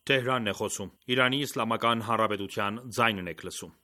Թեհրանն է խոսում։ Իրանի Իսլամական Հանրապետության ձայնն եք լսում։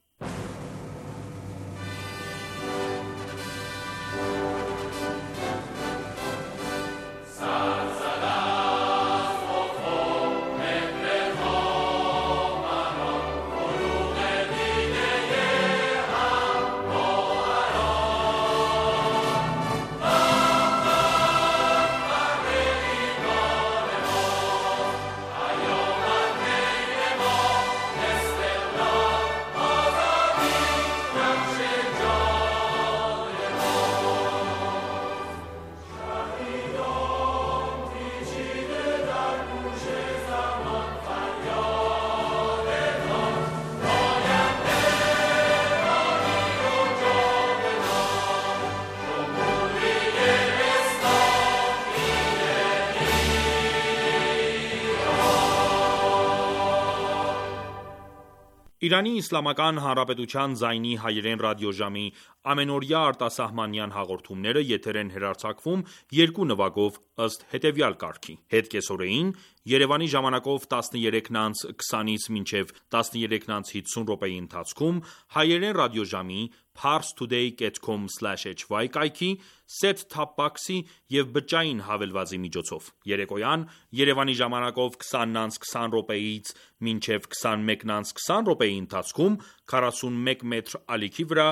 Իրանի Իսլամական Հանրապետության ձայնի հայերեն ռադիոժամի ամենօրյա արտասահմանյան հաղորդումները եթեր են հեռարձակվում երկու նվագով ըստ հետևյալ կարգի. Հետ կեսօրեին Երևանի ժամանակով 13:20-ից մինչև 13:50 րոպեի ընթացքում հայերեն ռադիոժամի parstoday.com/hy կայքի, set-top box-ի և բջջային հավելվածի միջոցով։ Երեկոյան Երևանի ժամանակով 20:20 րոպեից մինչև 21:20 րոպեի ընթացքում 41 մետր ալիքի վրա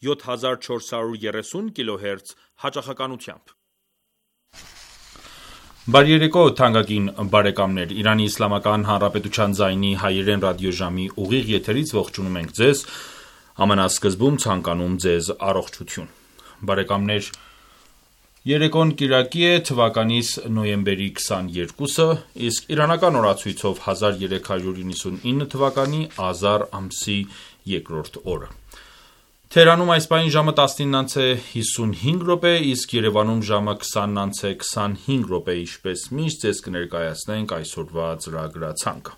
7430 կՀz հաճախականությամբ։ Բարերեկո թանկագին բարեկամներ, Իրանի Իսլամական Հանրապետության ձայնի հայերեն ռադիոժամի ուղիղ եթերից ողջունում ենք ձեզ, ամենասկզբում ցանկանում ձեզ առողջություն։ Բարեկամներ, երեկոն կիրակի է, թվականիս նոյեմբերի 22-ը, իսկ իրանական օրացույցով 1399 թվականի ազար ամսի 2-րդ օրը։ Թեհրանում այս պահին ժամը 19:55 րոպե, իսկ Երևանում ժամը 20:25 րոպե, ինչպես միշտ ձեզ կներկայացնենք այսօրվա ծրագրացանկը։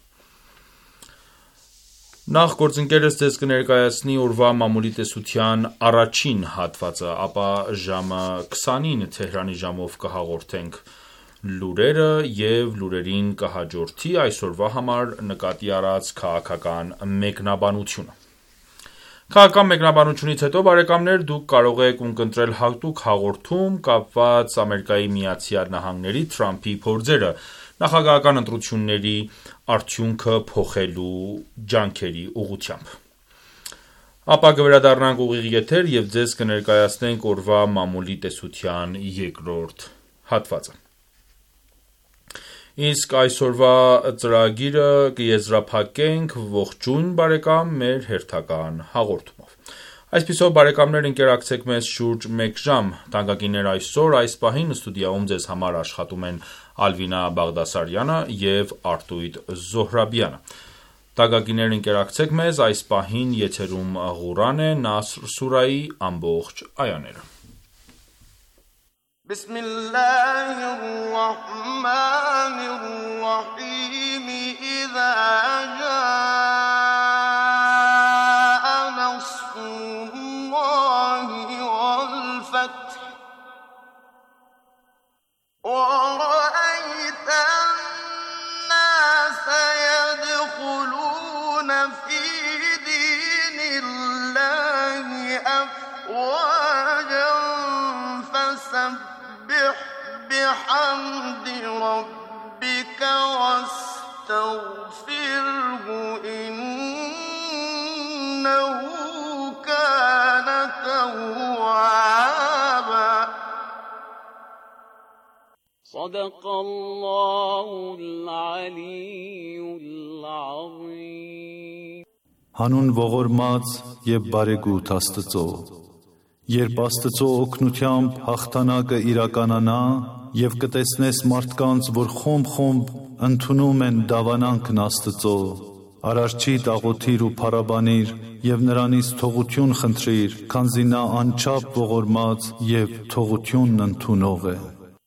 Նախ գործընկերս ձեզ կներկայացնի օրվա մամուլի տեսության առաջին հատվածը, ապա ժամը 20-ին Թեհրանի ժամով կհաղորդենք լուրերը և լուրերին կհաջորդի այսօրվա համար նկատի առած քաղաքական մեկնաբանությունը։ Քաղաքական մեկնաբանությունից հետո, բարեկամներ, դուք կարող եք ունկնդրել հատուկ հաղորդում կապված ԱՄՆ-ի Թրամփի փորձերը նախագահական ընտրությունների արդյունքը փոխելու ջանքերի ուղղությամբ։ Ապա կվերադառնանք ուղիղ եթեր և ձեզ կներկայացնենք օրվա մամուլի տեսության երկրորդ հատվածը։ Իսկ այսօրվա ծրագիրը կեզրափակենք ողջույն բարեկամ մեր հերթական հաղորդումով։ Այսպիսով բարեկամներ ընկերակցեք մեզ շուրջ 1 ժամ, թանկագիններ այսօր այս պահին ստուդիայում ձեզ համար աշխատում են Ալվինա Բաղդասարյանը և Արտույտ Զոհրաբյանը։ Թանկագիններ ընկերակցեք մեզ այս պահին եթերում Ղուրան է, Նասր սուրայի ամբողջ այաները։ بسم الله الرحمن الرحيم إذا جاء نصر الله والفتح ورأيت الناس يدخلون في دين الله أفواجا فسبح بحمد ربك واستغفره إنه كان توابا صدق الله العلي العظيم Հանուն ողորմած և բարեգութ Աստծո, երբ Աստծո օգնությամբ հաղթանակը իրականանա և կտեսնես մարդկանց, որ խումբ ընդունում են դավանանքն Աստծո, Արարչիդ աղոթիր ու փառաբանիր և նրանից թողություն խնդրիր, քանզի նա անչափ ողորմած և թողությունն ընդունող է։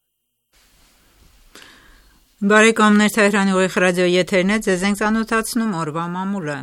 Բարեկամներ, Թեհրանի ուղիղ ռադիոյի եթերն է, ձեզ ենք ծանոթացնում օրվա մամուլը։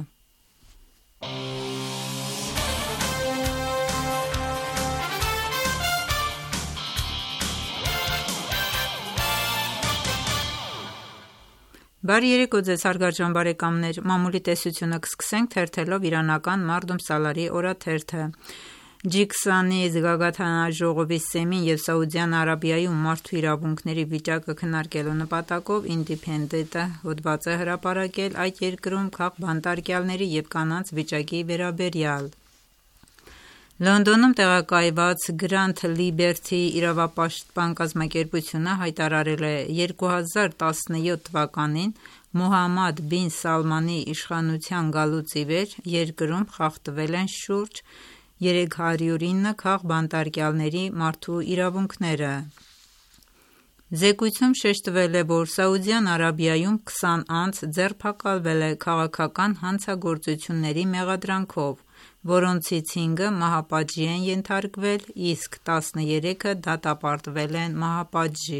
Բարի երեկո ձեզ հարգարժան բարեկամներ, մամուլի տեսությունը կսկսենք թերթելով իրանական Մարդում Սալարի օրաթերթը։ G20-ի զգագաթնաժողովի սեմին և Սաուդյան Արաբիայում մարդու իրավունքների վիճակը քննարկելու նպատակով Independent-ը հոդված է հրապարակել այդ երկրում քաղբանտարկյալների և կանանց վիճակի վերաբերյալ։ Լոնդոնում տեղակայված Grant Liberty իրավապաշտպան կազմակերպությունը հայտարարել է 2017 թվականին Մոհամմադ բին Սալմանի իշխանության գալուց ի վեր երկրում խախտվել են շուրջ 309 քաղբանտարկյալների մարդու իրավունքները։ Զեկույցում շեշտվել է, որ Սաուդյան Արաբիայում 20 անձ ձերբակալվել է քաղաքական հանցագործությունների մեղադրանքով, որոնցից 5-ը մահապատժի են ենթարկվել, իսկ 13-ը դատապարտվել են մահապատժի։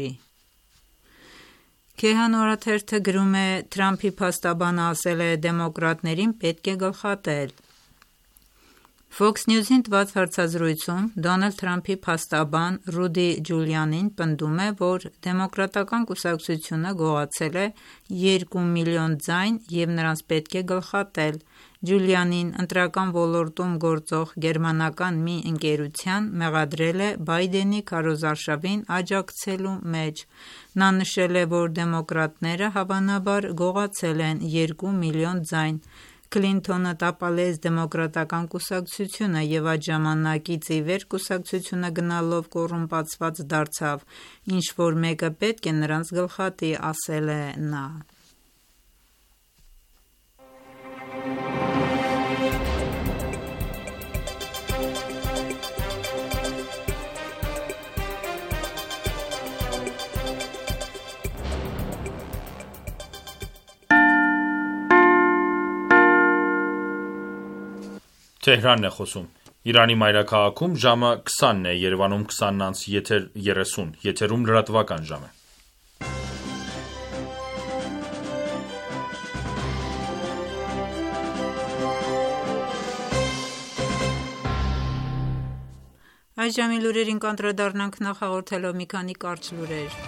Քեհան օրաթերթը գրում է. Թրամփի փաստաբանը ասել է դեմոկրատներին պետք է գլխատել։ Fox News-ին տված հարցազրույցում Դոնալդ Թրամփի փաստաբան Ռուդի Ջուլիանին պնդում է, որ դեմոկրատական կուսակցությունը գողացել է 2 միլիոն ձայն և նրանց պետք է գլխատել։ Ջուլիանին ընտրական ոլորտում գործող գերմանական մի ընկերության մեղադրել է Բայդենի քարոզարշավին աջակցելու մեջ։ Նա նշել է, որ դեմոկրատները հավանաբար գողացել են 2 միլիոն ձայն։ Քլինթոնը տապալեց դեմոկրատական կուսակցությունը և այդ ժամանակից ի վեր կուսակցությունը գնալով կոռումպացված դարձավ, ինչ-որ մեկը պետք է նրանց գլխատի, ասել է նա։ Թեհրանն է խոսում։ Իրանի մայրաքաղաքում ժամը 20-ն է, Երևանում 20:30, եթերում լրատվական ժամ է։ Այս ժամի լուրերին կանդրադառնանք նախ հաղորդելով մի քանի կարճ լուրեր։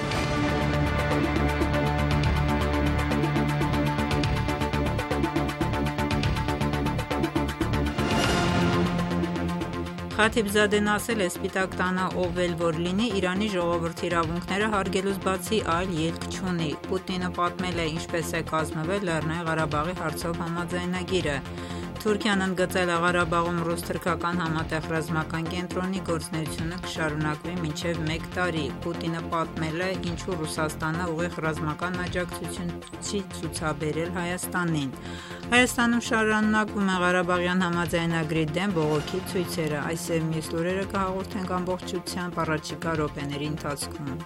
Խաթիբզադեն ասել է Սպիտակ տանը ով էլ որ լինի, Իրանի ժողովրդի իրավունքները հարգելուց բացի այլ ելք չունի։ Պուտինը պատմել է ինչպես է կազմվել Լեռնային Ղարաբաղի հարցով համաձայնագիրը։ Թուրքիան ընդգծել է Ղարաբաղում ռուս-թուրքական համատեղ ռազմական կենտրոնի գործունեությունը կշարունակվի մինչև 1 տարի։ Պուտինը պատմել է ինչու Ռուսաստանը ուղիղ ռազմական աջակցություն չի ցուցաբերել Հայաստանին։ Հայաստանում շարունակվում է Ղարաբաղյան համաձայնագրի դեմ բողոքի ցույցերը։ Այս եւ մյուս լուրերը կհաղորդենք ամբողջությամբ առաջիկա րոպեների ընթացքում։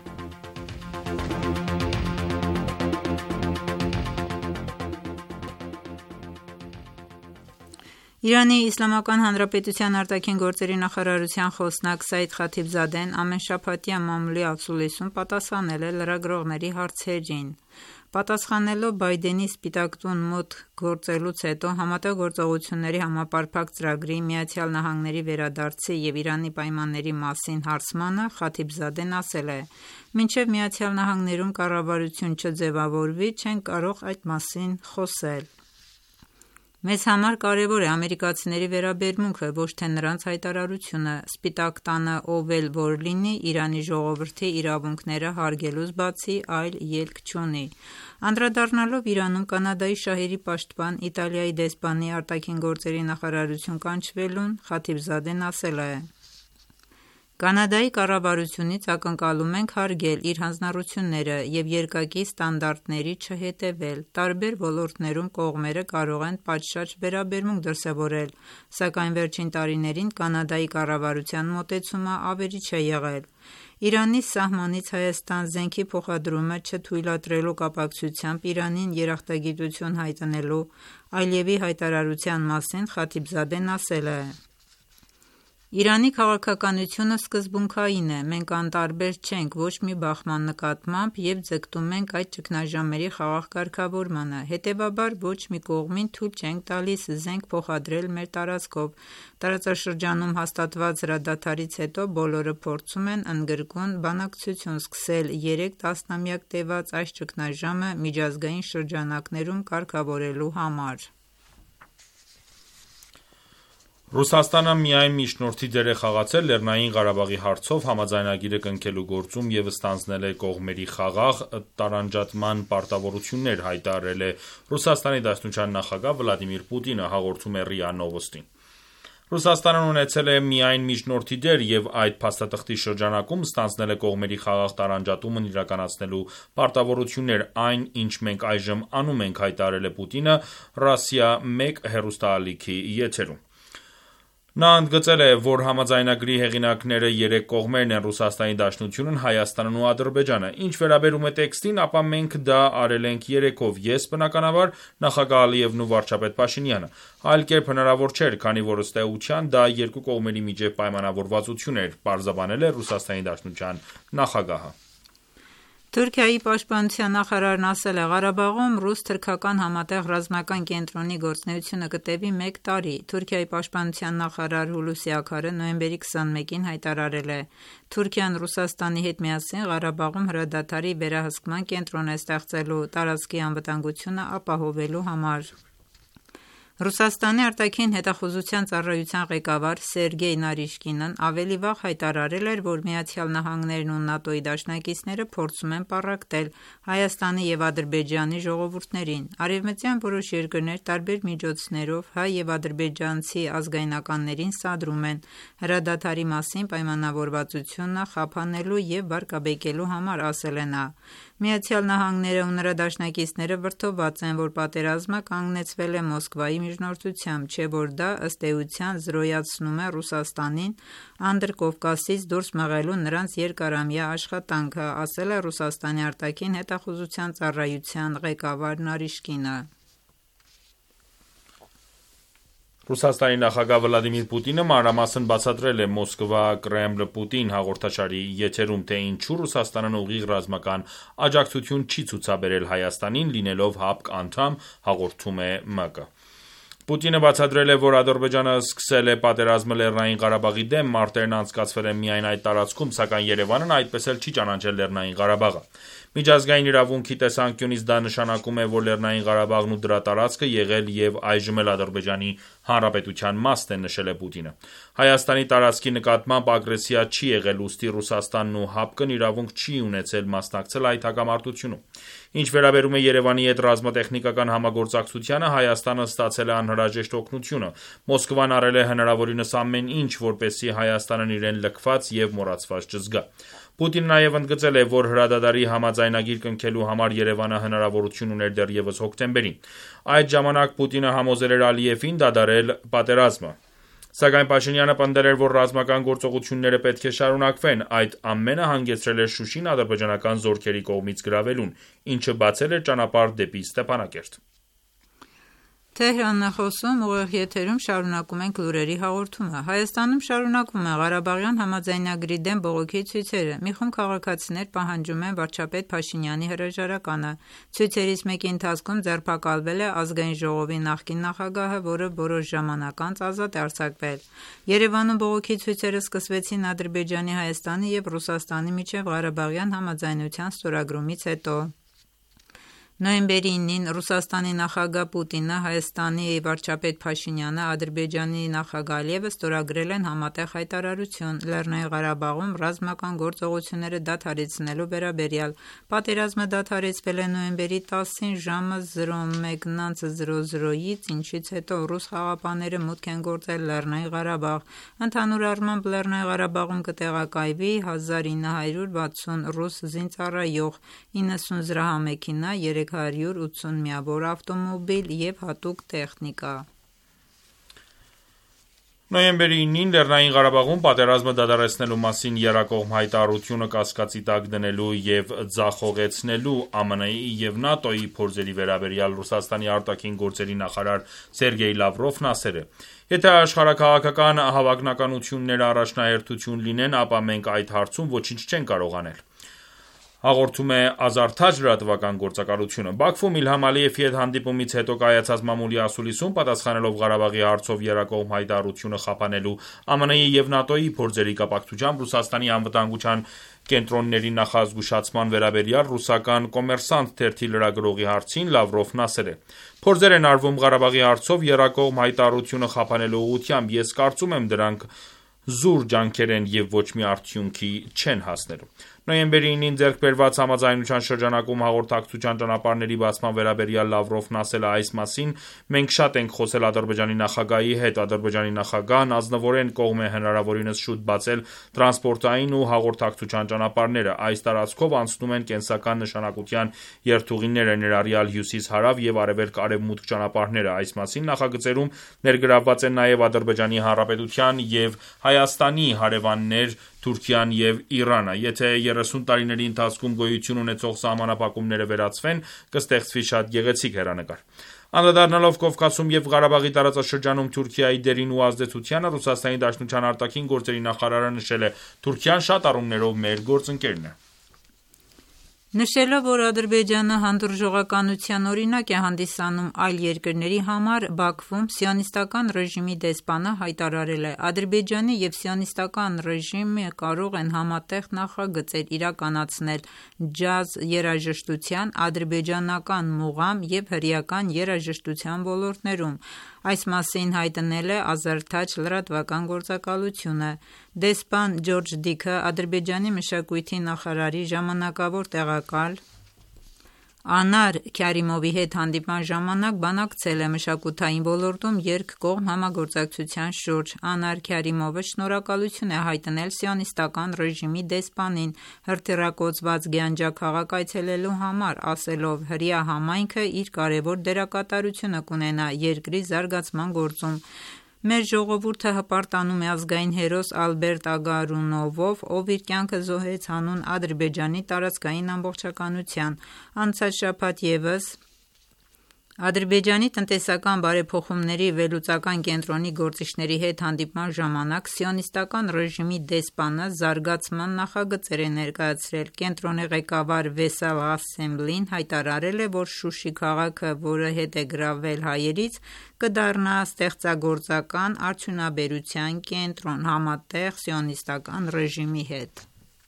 Իրանի Իսլամական Հանրապետության արտաքին գործերի նախարարության խոսնակ Սայիդ Խաթիբզադեն ամենշաբաթյա մամուլի ացուլիսում պատասխանել է լրագրողների հարցերին։ Պատասխանելով Բայդենի Սպիտակ տուն մոտ գործելուց հետո Համատեղ գործողությունների համապարփակ ծրագրի, ԱՄՆ-ի վերադարձի և Իրանի պայմանների մասին հարցմանը, Խաթիբզադեն ասել է. «Մինչև ԱՄՆ-ում կառավարություն չձևավորվի, չենք կարող այդ մասին խոսել։ Մեզ համար կարևոր է ամերիկացիների վերաբերմունքը, ոչ թե նրանց հայտարարությունը։ Սպիտակ տանը ով էլ որ լինի, Իրանի ժողովրդի իրավունքները հարգելուց բացի այլ ելք չունի»։ Անդրադառնալով Իրանում Կանադայի շահերի պաշտպան Իտալիայի դեսպանի արտաքին գործերի նախարարություն կանչվելուն, Խաթիբզադեն ասել է. «Կանադայի կառավարությունից ակնկալում ենք հարգել իր հանձնառությունները և երկակի ստանդարտների չհետևել։ Տարբեր ոլորտներում կողմերը կարող են պատշաճ վերաբերմունք դրսևորել, սակայն վերջին տարիներին Կանադայի կառավարության մոտեցումը ավերիչ է եղել։ Իրանի սահմանից Հայաստան զենքի փոխադրումը չթույլատրելու կապակցությամբ Իրանին երախտագիտություն հայտնելու Ալիևի հայտարարության մասին Խաթիբզադեն ասել է. Իրանի քաղաքականությունը սկզբունքային է, մենք անտարբեր չենք ոչ մի բախման նկատմամբ և ձգտում ենք այդ ճգնաժամերի խաղաղ կարգավորմանը, հետևաբար ոչ մի կողմին թույլ չենք տալիս զենք փոխադրել մեր տարածքով։ Տարածաշրջանում հաստատված հրադադարից հետո բոլորը փորձում են ընդգրկուն բանակցություն սկսել 3 տասնամյակ տևած այս ճգնաժամը միջազգային շրջանակներում կարգավորելու համար։ Ռուսաստանը միայն միջնորդի դեր է խաղացել Լեռնային Ղարաբաղի հարցով համաձայնագիրը կնքելու գործում և ստանձնել է կողմերի խաղաղ տարանջատման պարտավորություններ, հայտարարել է Ռուսաստանի Դաշնության նախագահ Վլադիմիր Պուտինը, հաղորդում է ՌԻԱ Նովոստին։ Ռուսաստանն ունեցել է միայն միջնորդի դեր և այդ փաստաթղթի շրջանակում ստանձնել է կողմերի խաղաղ տարանջատումն իրականացնելու պարտավորություններ, այն, ինչ մենք այժմ անում ենք, հայտարարել է Պուտինը «Ռոսիա 1» հեռուստաալիքի եթերում։ Նա ընդգծել է, որ համաձայնագրի հեղինակները 3 կողմերն են՝ Ռուսաստանի Դաշնությունն, Հայաստանն ու Ադրբեջանը։ Ինչ վերաբերում է տեքստին, ապա մենք դա արել ենք 3-ով՝ ես, բնականաբար, նախագահ Ալիևն ու վարչապետ Փաշինյանը։ Այլ կերպ հնարավոր չէր, քանի որ ըստ էության դա երկու կողմերի միջև պայմանավորվածություն էր, պարզաբանել է Ռուսաստանի Դաշնության նախագահը։ Թուրքիայի պաշտպանության նախարարն ասել է. «Ղարաբաղում ռուս-թուրքական համատեղ ռազմական կենտրոնի գործունեությունը կտևի 1 տարի»։ Թուրքիայի պաշտպանության նախարար Հուլուսի Աքարը նոյեմբերի 21-ին հայտարարել է. «Թուրքիան Ռուսաստանի հետ միասին Ղարաբաղում հրադադարի վերահսկման կենտրոն է ստեղծելու՝ տարածքի անվտանգությունը ապահովելու համար»։ Ռուսաստանի արտաքին հետախուզության ծառայության ղեկավար Սերգեյ Նարիշկինն ավելի վաղ հայտարարել էր, որ ԱՄՆ-ն ու ՆԱՏՕ-ի դաշնակիցները փորձում են պառակտել Հայաստանի և Ադրբեջանի ժողովուրդներին։ Արևմտյան որոշ երկրներ տարբեր միջոցներով հայ և ադրբեջանցի ազգայնականներին սադրում են հրադադարի մասին պայմանավորվածությունը խափանելու և վարկաբեկելու համար, ասել է նա։ ԱՄՆ-ն ու նրա դաշնակիցները վրդովված են, որ պատերազմը կանգնեցվել է Մոսկվայի միջնորդությամբ, չէ՞ որ դա ըստ էության զրոյացնում է Ռուսաստանին Անդրկովկասից դուրս մղելու նրանց երկարամյա աշխատանքը, ասել է Ռուսաստանի արտաքին հետախուզության ծառայության ղեկավար Նարիշկինը։ Ռուսաստանի նախագահ Վլադիմիր Պուտինը մանրամասն բացատրել է «Մոսկվա-Կրեմլ-Պուտին» հաղորդաշարի եթերում, թե ինչու Ռուսաստանն ուղիղ ռազմական աջակցություն չի ցուցաբերել Հայաստանին՝ լինելով ՀԱՊԿ անդամ, հաղորդում է ՄԿ։ Պուտինը բացատրել է, որ Ադրբեջանը սկսել է պատերազմը Լեռնային Ղարաբաղի դեմ, մարտերն անցկացվել են միայն այդ տարածքում, սակայն Երևանն այդպես էլ չի ճանաչել Լեռնային Ղարաբաղը։ Միջազգային իրավունքի տեսանկյունից դա նշանակում է, որ Լեռնային Ղարաբաղն ու դրա տարածքը եղել և այժմ էլ Ադրբեջանի Հանրապետության մասն է, նշել է Պուտինը։ Հայաստանի տարածքի նկատմամբ ագրեսիա չի եղել, ուստի Ռուսաստանն ու ՀԱՊԿ-ն իրավունք չի ունեցել մասնակցել այդ հակամարտությունում։ Ինչ վերաբերում է Երևանի հետ ռազմատեխնիկական համագործակցությանը, Հայաստանը ստացել է անհրաժեշտ օգնությունը։ Մոսկվան արել է հնարավորինս ամեն ինչ, որպեսզի Հայաստանն իրեն լքված և մոռացված չզգա։ Պուտինն նաև ընդգծել է, որ հրադադարի համաձայնագիր կնքելու համար Երևանը հնարավորություն ուներ դեռևս հոկտեմբերին։ Այդ ժամանակ Պուտինը համոզել էր Ալիևին դադարել պատերազմը։ Սակայն Փաշինյանը պնդել էր, որ ռազմական գործողությունները պետք է շարունակվեն։ Այդ ամենը հանգեցրել էր Շուշին ադրբեջանական զորքերի կողմից գրավելուն, ինչը բացել էր ճանապարհ դեպի Ստեփանակերտ։ Թեհրանն է խոսում, ուղիղ եթերում շարունակում ենք լուրերի հաղորդումը։ Հայաստանում շարունակվում է Ղարաբաղյան համաձայնագրի դեմ բողոքի ցույցերը։ Մի խումբ քաղաքացիներ պահանջում են վարչապետ Փաշինյանի հրաժարականը։ Ցույցերից մեկի ընթացքում ձերբակալվել է Ազգային ժողովի նախկին նախագահը, որը որոշ ժամանակ անց ազատ է արձակվել։ Երևանում բողոքի ցույցերը սկսվեցին Ադրբեջանի, Հայաստանի և Ռուսաստանի միջև Ղարաբաղյան համաձայնության ստորագրումից հետո։ Նոյեմբերի 9-ին Ռուսաստանի նախագահ Պուտինը, Հայաստանի վարչապետ Փաշինյանը, Ադրբեջանի նախագահ Ալիևը ստորագրել են համատեղ հայտարարություն Լեռնային Ղարաբաղում ռազմական գործողությունները դադարեցնելու վերաբերյալ։ Պատերազմը դադարեցվել է նոյեմբերի 10-ին ժամը 01:00-ից, ինչից հետո ռուս խաղաղապահները մուտք են գործել Լեռնային Ղարաբաղ։ Ընդհանուր առմամբ Լեռնային Ղարաբաղում կտեղակայվի 1960 ռուս զինծառայող, 90 զրահամեքենա, 380 միավոր ավտոմոբիլ և հատուկ տեխնիկա։ Նոյեմբերի 9-ին Լեռնային Ղարաբաղում պատերազմը դադարեցնելու մասին եռակողմ հայտարարությունը կասկածի տակ դնելու և ձախողեցնելու ԱՄՆ-ի և ՆԱՏՕ-ի փորձերի վերաբերյալ Ռուսաստանի արտաքին գործերի նախարար Սերգեյ Լավրովն ասել է. «Եթե աշխարհաքաղաքական հավակնականությունները առաջնահերթություն լինեն, ապա մենք այդ հարցում ոչինչ չենք կարող անել», հաղորդում է Ազարթաջ լրատվական գործակալությունը։ Բաքվում Իլհամ Ալիևի հետ հանդիպումից հետո կայացած մամուլի ասուլիսում, պատասխանելով Ղարաբաղի հարցով եռակողմ հայտարարությունը խափանելու ԱՄՆ-ի և ՆԱՏՕ-ի փորձերի կապակցությամբ Ռուսաստանի անվտանգության կենտրոնների նախազգուշացման վերաբերյալ ռուսական «Կոմերսանտ» թերթի լրագրողի հարցին Լավրովն ասել է. «Փորձեր են արվում Ղարաբաղի հարցով եռակողմ հայտարարությունը խափանելու ուղղությամբ, ես կարծում եմ դրանք զուր ջանքեր են և ոչ մի արդյունքի չեն հասնելու»։ Նոյեմբերի 9-ին ձեռք բերված համաձայնության շրջանակում հաղորդակցության ճանապարհների բացման վերաբերյալ Լավրովն ասել է. «Այս մասին մենք շատ ենք խոսել Ադրբեջանի նախագահի հետ։ Ադրբեջանի նախագահն ազնվորեն կողմ է հնարավորինս շուտ բացել տրանսպորտային ու հաղորդակցության ճանապարհները։ Այս տարածքով անցնում են կենսական նշանակության երթուղիները, ներառյալ հյուսիս-հարավ և արևելք-արևմուտք ճանապարհները։ Այս մասին նախագծերում ներգրավված են նաև Ադրբեջանի Հանրապետության և Հայաստանի հարևաններ Թուրքիան և Իրանը։ Եթե 30 տարիների ընթացքում գոյություն ունեցող սահմանափակումները վերացվեն, կստեղծվի շատ գեղեցիկ հեռանկար»։ Անդրադառնալով Կովկասում և Ղարաբաղի տարածաշրջանում Թուրքիայի դերին ու ազդեցությանը, Ռուսաստանի Դաշնության արտաքին գործերի նախարարը նշել է. «Թուրքիան շատ առումներով մեր գործընկերն է»։ Նշելով, որ Ադրբեջանը հանդուրժողականության օրինակ է հանդիսանում այլ երկրների համար, Բաքվում Սիոնիստական ռեժիմի դեսպանը հայտարարել է. «Ադրբեջանը և Սիոնիստական ռեժիմը կարող են համատեղ նախագծեր իրականացնել ջազ երաժշտության, ադրբեջանական մուղամ և հրեական երաժշտության ոլորտներում»։ Այս մասին հայտնել է Ազարթաջ լրատվական գործակալությունը։ Դեսպան Ջորջ Դիքը Ադրբեջանի մշակույթի նախարարի ժամանակավոր տեղակալ Անար Քարիմովի հետ հանդիպման ժամանակ բանակցել է մշակութային ոլորտում երկկողմ համագործակցության շուրջ։ Անար Քարիմովը շնորհակալություն է հայտնել Սիոնիստական ռեժիմի դեսպանին հրթիռակոծված Գյանջա քաղաք այցելելու համար, ասելով. «Հրեա համայնքը իր կարևոր դերակատարությունը կունենա երկրի զարգացման գործում։ Մեր ժողովուրդը հպարտանում է ազգային հերոս Ալբերտ Ագարունովով, ով իր կյանքը զոհեց հանուն Ադրբեջանի տարածքային ամբողջականության»։ Անցած շաբաթ ևս Ադրբեջանի տնտեսական բարեփոխումների վերլուծական կենտրոնի գործիչների հետ հանդիպման ժամանակ Սիոնիստական ռեժիմի դեսպանը զարգացման նախագծեր է ներկայացրել։ Կենտրոնի ղեկավար Վեսալ Ղասեմլին հայտարարել է, որ Շուշի քաղաքը, որը հետ է գրավել հայերից, կդառնա ստեղծագործական արդյունաբերության կենտրոն՝ համատեղ Սիոնիստական ռեժիմի հետ։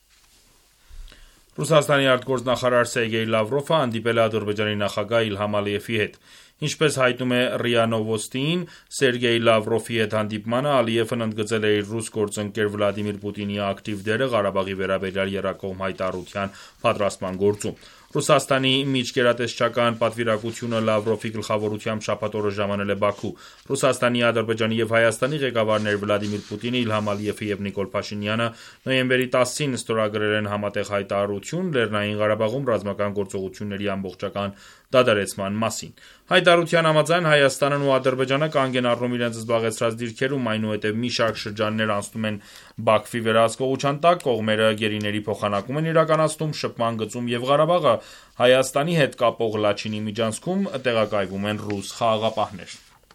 Ռուսաստանի արտգործնախարար Սերգեյ Լավրովը հանդիպել է Ադրբեջանի նախագահ Իլհամ Ալիևի հետ։ Ինչպես հայտնում է ՌԻԱ Նովոստին, Սերգեյ Լավրովի հետ հանդիպմանը Ալիևն ընդգծել է իր ռուս գործընկեր Վլադիմիր Պուտինի ակտիվ դերը Ղարաբաղի վերաբերյալ եռակողմ հայտարարության պատրաստման գործում։ Ռուսաստանի միջգերատեսչական պատվիրակությունը Լավրովի գլխավորությամբ շաբաթ օրը ժամանել է Բաքու։ Ռուսաստանի, Ադրբեջանի և Հայաստանի ղեկավարներ Վլադիմիր Պուտինը, Իլհամ Ալիևը և Նիկոլ Փաշինյանը նոյեմբերի 10-ին ստորագրել են համատեղ հայտարարություն Լեռնային Ղարաբաղում ռազմական գործողությունների ամբողջական դադարեցման մասին։ Հայտարարության համաձայն Հայաստանն ու Ադրբեջանը կանգ են առնում իրենց զբաղեցրած դիրքերում, այնուհետև մի շարք շրջաններ անցնում են Բաքվի վերահսկողության տակ, կողմերը գերիների փոխանակում են իրականացնում, շփման գծում և Ղարաբաղը Հայաստանի հետ կապող Լաչինի միջանցքում տեղակայվում են ռուս խաղաղապահներ։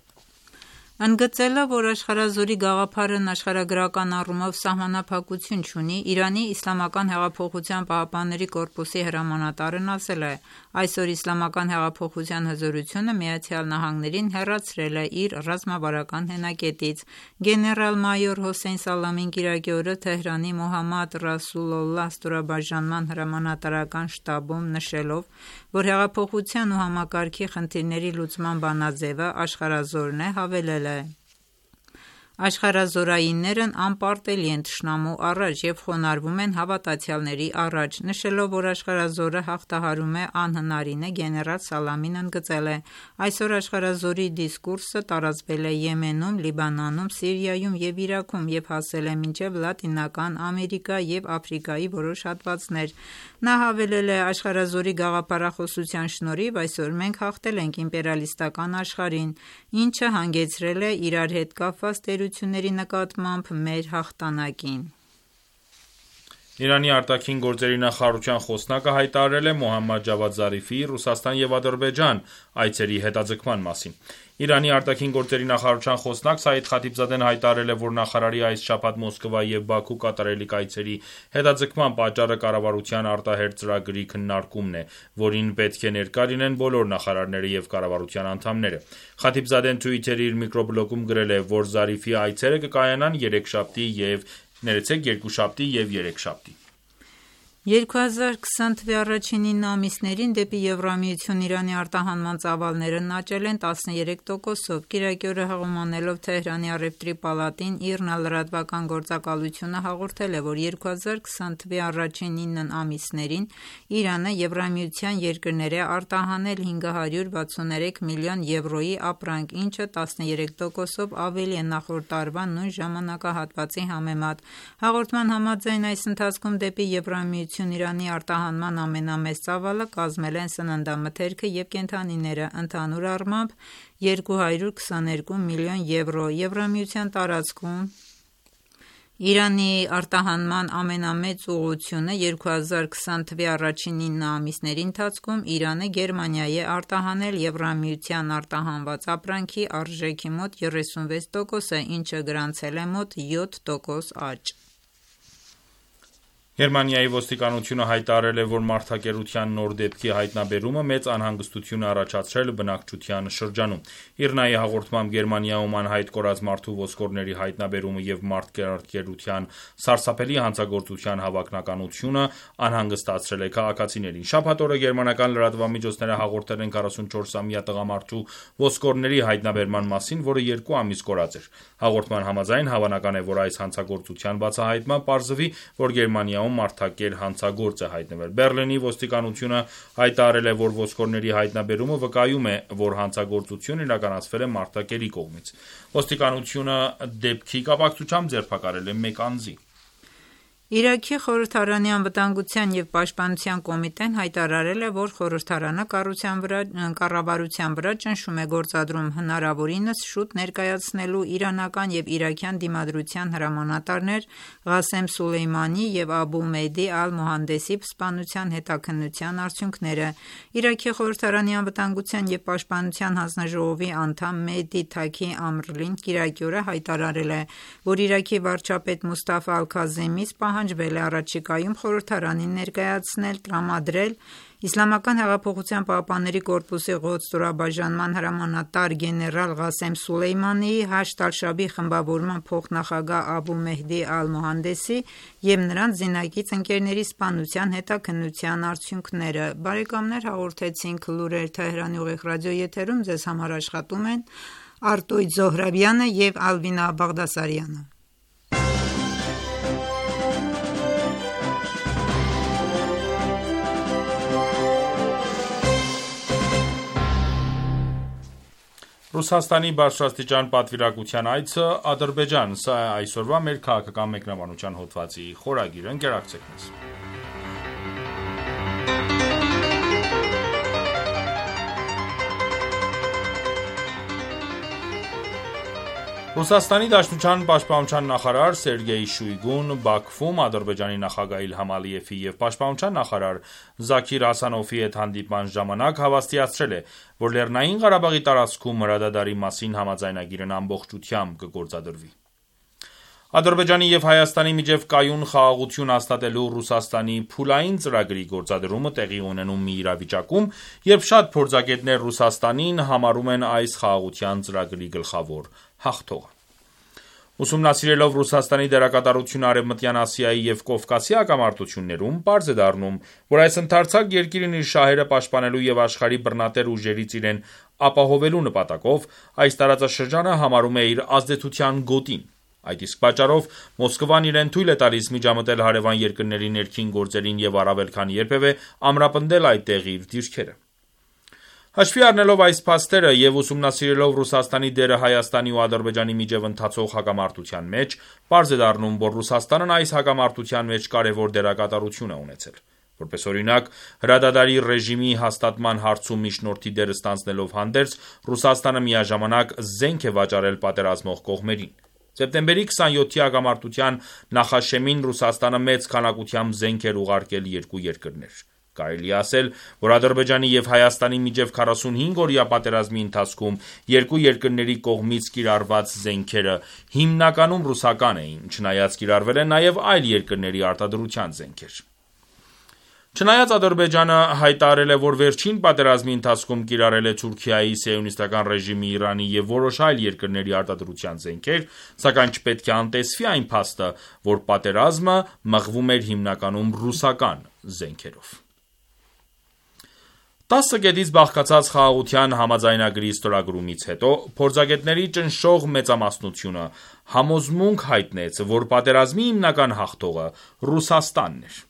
Ընդգծելով, որ աշխարհազորի գաղափարն աշխարհագրական առումով սահմանափակություն չունի, Իրանի Իսլամական հեղափոխության պահապանների կորպուսի հրամանատարն ասել է. «Այսօր Իսլամական հեղափոխության հզորությունը ԱՄՆ-ին հեռացրել է իր ռազմավարական հենակետից»։ Գեներալ-մայոր Հոսեյն Սալամին կիրակի օրը Թեհրանի Մոհամմադ Ռասուլուլլահ ստորաբաժանման հրամանատարական շտաբում նշելով, որ հեղափոխության ու համակարգի խնդիրների լուծման բանաձևը աշխարհազորն է, հավելել է. «Աշխարհազորայիններն անպարտելի են թշնամու առաջ և խոնարհվում են հավատացյալների առաջ»։ Նշելով, որ աշխարհազորը հաղթահարում է անհնարինը, գեներալ Սալամին ընդգծել է. «Այսօր աշխարհազորի դիսկուրսը տարածվել է Եմենում, Լիբանանում, Սիրիայում և Իրաքում և հասել է մինչև Լատինական Ամերիկա և Աֆրիկայի որոշ հատվածներ»։ Նա հավելել է. «Աշխարհազորի գաղափարախոսության շնորհիվ այսօր մենք հաղթել ենք իմպերիալիստական աշխարհին, ինչը հանգեցրել է իրար հետ կապված տերությունների հարաբերությունների նկատմամբ մեր հաղթանակին։ Իրանի արտաքին գործերի նախարարության խոսնակը հայտարարել է Մոհամմադ Ջավադ Զարիֆի Ռուսաստան եւ Ադրբեջան այցերի հետաձգման մասին։ Իրանի արտաքին գործերի նախարարության խոսնակ Սաիդ Խաթիբզադեն հայտարարել է, որ նախարարի այս շաբաթ Մոսկվա եւ Բաքու կատարելիք այցերի հետաձգման պատճառը կառավարության արտահերթ ծրագրի քննարկումն է, որին պետք է ներկա լինեն բոլոր նախարարները եւ կառավարության անդամները։ Խաթիբզադեն Twitter-ի իր միկրոբլոգում գրել է, որ Զարիֆի այցերը կկայանան երկշաբթի եւ երեքշաբթի։ 2020 թվականի առաջին 9 ամիսներին դեպի Եվրամիություն Իրանի արտահանման ծավալներն աճել են 13%-ով։ Կիրակի օրը հղումանելով Թեհրանի առևտրի պալատին, ԻՌՆԱ լրատվական գործակալությունը հաղորդել է, որ 2020 թվականի առաջին 9 ամիսներին Իրանը Եվրամիության երկրների արտահանել 563 միլիոն եվրոյի ապրանք, ինչը 13%-ով ավելի է նախորդ տարվա նույն ժամանակահատվածի համեմատ։ Հաղորդման համաձայն այս ընթացքում դեպի Եվրամիություն Իրանի արտահանման ամենամեծ ծավալը կազմել են սննդամթերքը և կենդանիները, ընդհանուր առմամբ 222 միլիոն եվրո։ Եվրամիության տարածքում Իրանի արտահանման ամենամեծ ուղղությունը 2020 թվականի առաջին 9 ամիսների ընթացքում Իրանը Գերմանիայի է արտահանել Եվրամիության արտահանված ապրանքի արժեքի մոտ 36%, ինչը գրանցել է մոտ 7% աճ։ Գերմանիայի ոստիկանությունը հայտարարել է, որ մարդակերության նոր դեպքի հայտնաբերումը մեծ անհանգստություն է առաջացրել բնակչության շրջանում։ ԻՌՆԱ-ի հաղորդմամբ Գերմանիայում անհայտ կորած մարդու ոսկորների հայտնաբերումը եւ մարդակերության սարսափելի հանցագործության հավակնականությունը անհանգստացրել է քաղաքացիներին։ Շաբաթ օրը գերմանական լրատվամիջոցները հաղորդել են 44-ամյա տղամարդու ոսկորների հայտնաբերման մասին, որը 2 ամիս կորած էր։ Հաղորդման համաձայն հավանական է, որ այս հանցագործության բացահայտման պարզվի, որ Գերմանիայում մարդակեր հանցագործ է հայտնվել։ Բեռլինի ոստիկանությունը հայտարարել է, որ ոսկորների հայտնաբերումը վկայում է, որ հանցագործությունն իրականացվել է մարդակերի կողմից։ Ոստիկանությունը դեպքի կապակցությամբ ձերբակալել է 1 անձի։ Իրաքի խորհրդարանի անվտանգության և պաշտպանության կոմիտեն հայտարարել է, որ խորհրդարանը կառավարության վրա ճնշում է գործադրում հնարավորինս շուտ ներկայացնելու իրանական և իրաքյան դիմադրության հրամանատարներ Ղասեմ Սուլեյմանի և Աբու Մեհդի Ալ-Մոհանդեսի սպանության հետաքննության արդյունքները։ Իրաքի խորհրդարանի անվտանգության և պաշտպանության հանձնաժողովի անդամ Մեհդի Թաքի Ամրլին կիրակի օրը հայտարարել է, որ Իրաքի վարչապետ Մուստաֆա Ալ-Քազեմից պահանջվել է առաջիկայում խորհրդարանին ներկայացնել տրամադրել Իսլամական հեղափոխության պահապանների կորպուսի Ղոդս ստորաբաժանման հրամանատար գեներալ Ղասեմ Սուլեյմանիի Հաշդ Ալ-Շաբի խմբավորման փոխնախագահ Աբու Մեհդի Ալ-Մոհանդեսի և նրանց զինակից ընկերների սպանության հետաքննության արդյունքները։ Բարեկամներ, հաղորդեցինք լուրեր Թեհրանի ուղիղ ռադիոեթերում, ձեզ համար աշխատում են Արտույտ Զոհրաբյանը և Ալվինա Բաղդասարյանը։ Ռուսաստանի բարձրաստիճան պատվիրակության այցը Ադրբեջան, սա է այսօրվա մեր քաղաքական մեկնաբանության հոդվածի խորագիրը, ընկերակցեք մեզ։ Ռուսաստանի Դաշնության պաշտպանության նախարար Սերգեյ Շույգուն Բաքվում Ադրբեջանի նախագահ Իլհամ Ալիևի և պաշտպանության նախարար Զաքիր Հասանովի հետ հանդիպման ժամանակ հավաստիացրել է, որ Լեռնային Ղարաբաղի տարածքում հրադադարի մասին համաձայնագիրն ամբողջությամբ կգործադրվի։ Ադրբեջանի և Հայաստանի միջև կայուն խաղաղություն հաստատելու Ռուսաստանի փուլային ծրագրի գործադրումը տեղի ունենում մի իրավիճակում, երբ շատ փորձագետներ Ռուսաստանին համարում են այս խաղաղության ծրագրի գլխավոր հաղթողը։ Ուսումնասիրելով Ռուսաստանի դերակատարությունը Արևմտյան Ասիայի և Կովկասի հակամարտություններում, պարզ է դառնում, որ այս ընդարձակ երկիրն իր շահերը պաշտպանելու և աշխարհի բռնատեր ուժերից իրեն ապահովելու նպատակով այս տարածաշրջանը համարում է իր ազդեցության գոտին։ Այդ իսկ պատճառով Մոսկվան իրեն թույլ է տալիս միջամտել հարևան երկրների ներքին գործերին և առավել քան երբևէ ամրապնդել այդտեղ իր դիրքերը։ Հաշվի առնելով այս փաստերը և ուսումնասիրելով Ռուսաստանի դերը Հայաստանի ու Ադրբեջանի միջև ընթացող հակամարտության մեջ, պարզ է դառնում, որ Ռուսաստանն այս հակամարտության մեջ կարևոր դերակատարություն է ունեցել։ Որպես օրինակ, հրադադարի ռեժիմի հաստատման հարցում միջնորդի դեր ստանձնելով հանդերձ, Ռուսաստանը միաժամանակ զենք է վաճառել պատերազմող կողմերին։ Սեպտեմբերի 27-ի հակամարտության նախաշեմին Ռուսաստանը մեծ քանակությամբ զենք էր ուղարկել երկու երկրներ։ Կարելի է ասել, որ Ադրբեջանի և Հայաստանի միջև 45-օրյա պատերազմի ընթացքում երկու երկրների կողմից կիրառված զենքերը հիմնականում ռուսական էին, չնայած կիրառվել են նաև այլ երկրների արտադրության զենքեր։ Չնայած Ադրբեջանը հայտարարել է, որ վերջին պատերազմի ընթացքում կիրառել է Թուրքիայի սիոնիստական ռեժիմի, Իրանի և որոշ այլ երկրների արտադրության զենքեր, սակայն չպետք է անտեսվի այն փաստը, որ պատերազմը մղվում էր հիմնականում ռուսական զենքերով։ 10 կետից բաղկացած խաղաղության համաձայնագրի ստորագրումից հետո փորձագետների ճնշող մեծամասնությունը համոզմունք հայտնեց, որ պատերազմի հիմնական հաղթողը Ռուսաստանն էր։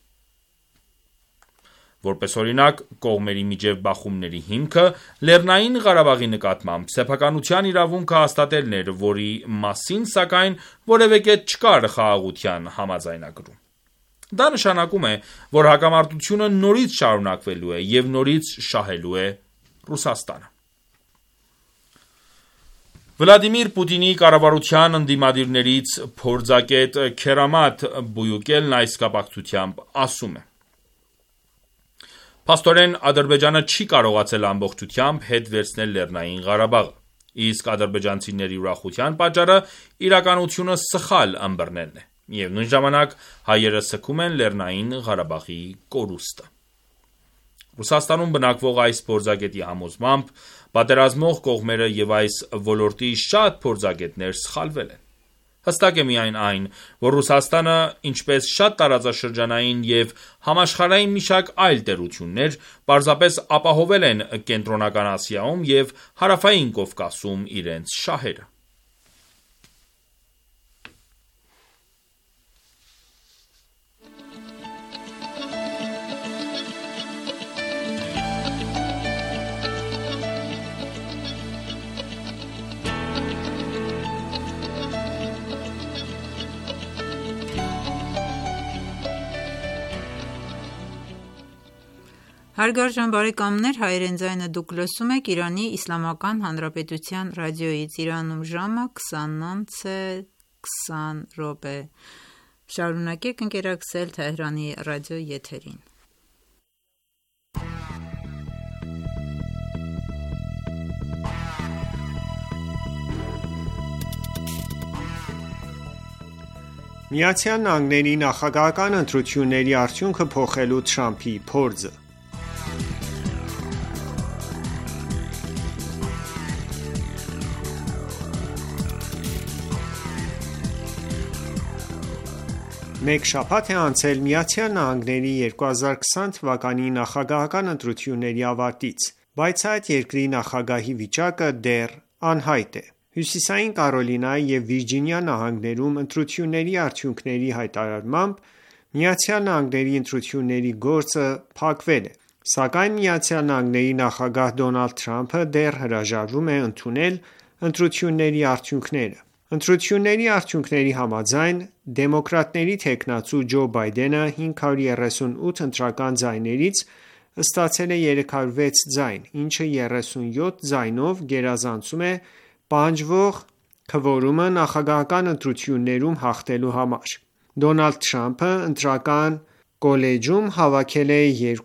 Որպես օրինակ, կողմերի միջև բախումների հիմքը Լեռնային Ղարաբաղի նկատմամբ սեփականության իրավունքը հաստատելն էր, որի մասին, սակայն, որևէ կետ չկար խաղաղության համաձայնագրում։ Դա նշանակում է, որ հակամարտությունը նորից շարունակվելու է և նորից շահելու է Ռուսաստանը։ Վլադիմիր Պուտինի կառավարության ընդդիմադիրներից փորձագետ Քերամատ Բույուկելն այս կապակցությամբ ասում է. Փաստորեն, Ադրբեջանը չի կարողացել ամբողջությամբ հետ վերցնել Լեռնային Ղարաբաղը, իսկ ադրբեջանցիների ուրախության պատճառը իրականությունը սխալ ըմբռնելն է, միևնույն ժամանակ հայերը սգում են Լեռնային Ղարաբաղի կորուստը։ Ռուսաստանում բնակվող այս փորձագետի համոզմամբ պատերազմող կողմերը և այս ոլորտի շատ փորձագետներ սխալվել են։ Հստակ է միայն այն, որ Ռուսաստանը, ինչպես շատ տարածաշրջանային և համաշխարհային մի շարք այլ տերություններ, պարզապես ապահովել են Կենտրոնական Ասիայում և Հարավային Կովկասում իրենց շահերը։ Հարգարժան բարեկամներ, Հայերեն ձայնը դուք լսում եք Իրանի Իսլամական Հանրապետության ռադիոյից, Իրանում ժամը 20:20 Շարունակեք ընկերակցել Թեհրանի ռադիոյի եթերին։ Միացյալ Նահանգների նախագահական ընտրությունների արդյունքը փոխելու Թրամփի փորձը։ Մեկ շաբաթ է անցել Միացյալ Նահանգների 2020 թվականի նախագահական ընտրությունների ավարտից, բայց այդ երկրի նախագահի վիճակը դեռ անհայտ է։ Հյուսիսային Կարոլինայի և Վիրջինիա նահանգներում ընտրությունների արդյունքների հայտարարմամբ Միացյալ Նահանգների ընտրությունների գործը փակվել է, սակայն Միացյալ Նահանգների նախագահ Դոնալդ Թրամփը դեռ հրաժարվում է ընդունել ընտրությունների արդյունքները։ Ընտրությունների արդյունքների համաձայն դեմոկրատների թեկնածու Ջո Բայդենը 538 ընտրական ձայներից ստացել է 306 ձայն, ինչը 37 ձայնով գերազանցում է պահանջվող քվորումը նախագահական ընտրություններում հաղթելու համար։ Դոնալդ Թրամփը ընտրական կոլեջում հավաքել է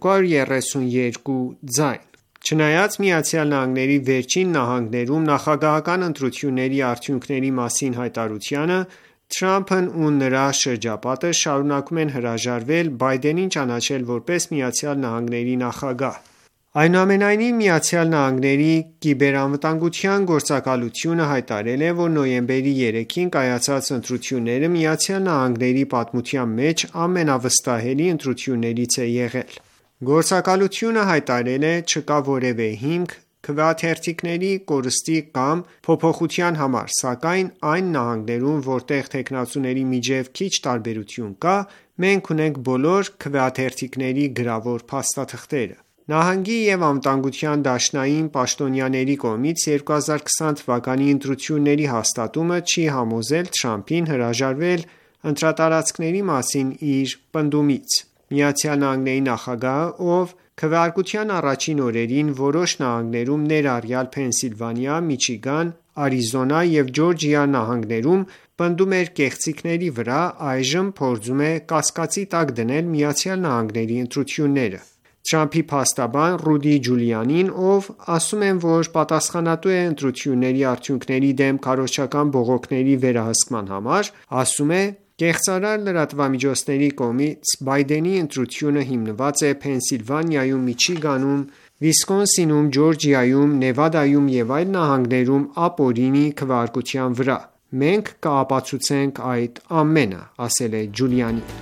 232 ձայն։ Չնայած Միացյալ Նահանգների վերջին նահանգներում նախագահական ընտրությունների արդյունքների մասին հայտարարությանը, Թրամփն ու նրա շրջապատը շարունակում են հրաժարվել Բայդենին ճանաչել որպես Միացյալ Նահանգների նախագահ։ Այնուամենայնիվ, Միացյալ Նահանգների կիբերանվտանգության գործակալությունը հայտարարել է, որ նոյեմբերի 3-ին կայացած ընտրությունները Միացյալ Նահանգների պատմության մեջ ամենավստահելի ընտրություններից է եղել։ Գործակալությունը հայտարարել է չկա որևէ հիմք քվեաթերթիկների կորստի կամ փոփոխության համար, սակայն այն նահանգներում, որտեղ թեկնածուների միջև քիչ տարբերություն կա, մենք ունենք բոլոր քվեաթերթիկների գրավոր փաստաթղթերը։ Նահանգի և անվտանգության դաշնային պաշտոնյաների կողմից 2020 թվականի ընտրությունների հաստատումը չի համոզել Թրամփին հրաժարվել ընտրատարածքների մասին իր պնդումից։ Միացյալ Նահանգների նախագահը, ով Քվեարկության առաջին օրերին որոշ նահանգներում, ներառյալ Փենսիլվանիա, Միչիգան, Արիզոնա և Ջորջիա նահանգներում պնդում էր կեղծիքների վրա, այժմ փորձում է կասկածի տակ դնել ԱՄՆ-ի ընտրությունները։ Թրամփի փաստաբան Ռուդի Ջուլիանին, ով ասում են, որ պատասխանատու է ընտրությունների արդյունքների դեմ քարոզչական բողոքների վերահսկման համար, ասում է. «Կեղծարար լրատվամիջոցների կողմից Բայդենի ընտրությունը հիմնված է Փենսիլվանիայում, Միչիգանում, Վիսկոնսինում, Ջորջիայում, Նևադայում և այլ նահանգներում ապօրինի քվեարկության վրա: Մենք կապացուցենք այդ ամենը»,- ասել է Ջուլիանին: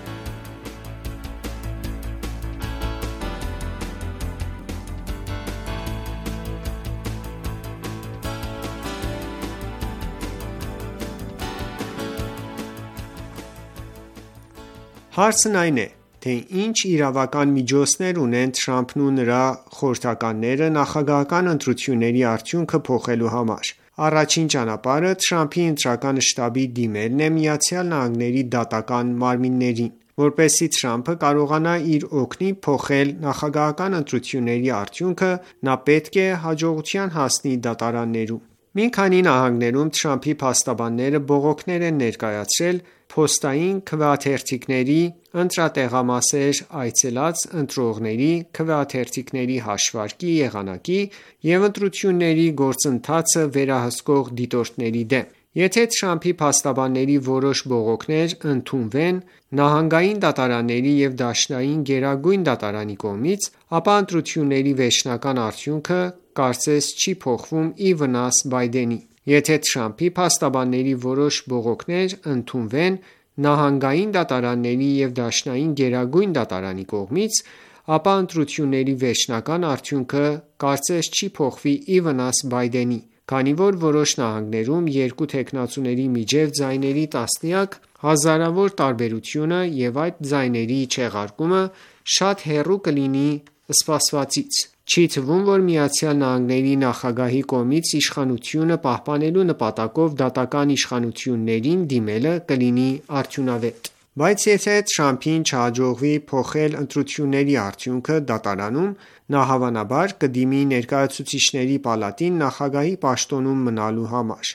Հարցն այն է, թե ինչ իրավական միջոցներ ունեն Թրամփն ու նրա խորհրդականները նախագահական ընտրությունների արդյունքը փոխելու համար: Առաջին ճանապարհը Թրամփի ընտրական շտաբի դիմելն է ԱՄՆ-ի դատական մարմիններին: Որպեսզի Թրամփը կարողանա իր օգտին փոխել նախագահական ընտրությունների արդյունքը, նա պետք է հաջողության հասնի դատարաններում: Մի քանի նահանգներում Թրամփի փաստաբանները բողոքներ են ներկայացրել փոստային քվեաթերթիկների, ընտրատեղամասեր այցելած ընտրողների, քվեաթերթիկների հաշվարկի եղանակի և ընտրությունների գործընթացը վերահսկող դիտորդների դեմ: Եթե Թրամփի փաստաբանների որոշ բողոքներ ընդունվեն նահանգային դատարանների և դաշնային գերագույն դատարանի կողմից, ապա ընտրությունների վերջնական արդյունքը կարծես չի փոխվում ի վնաս Բայդենի: Եթե Թրամփի փաստաբանների որոշ բողոքներ ընդունվեն նահանգային դատարանների և դաշնային գերագույն դատարանի կողմից, ապա ընտրությունների վերջնական արդյունքը կարծես չի փոխվի ի վնաս Բայդենի, քանի որ որոշ նահանգներում երկու թեկնածուների միջև ձայների տասնյակ հազարավոր տարբերությունը և այդ ձայների չեղարկումը շատ հեռու կլինի սպասվածից: Չի թվում, որ ԱՄՆ նախագահի կողմից իշխանությունը պահպանելու նպատակով դատական իշխանություններին դիմելը կլինի արդյունավետ: Բայց եթե Թրամփին չհաջողվի փոխել ընտրությունների արդյունքը դատարանում, նա հավանաբար կդիմի Ներկայացուցիչների պալատին նախագահի պաշտոնում մնալու համար: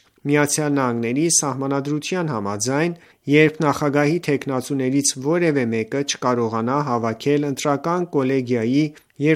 ԱՄՆ Սահմանադրության համաձայն, երբ նախագահի թեկնածուներից որևէ մեկը չկարողանա հավաքել ընտրական կոլեգիայի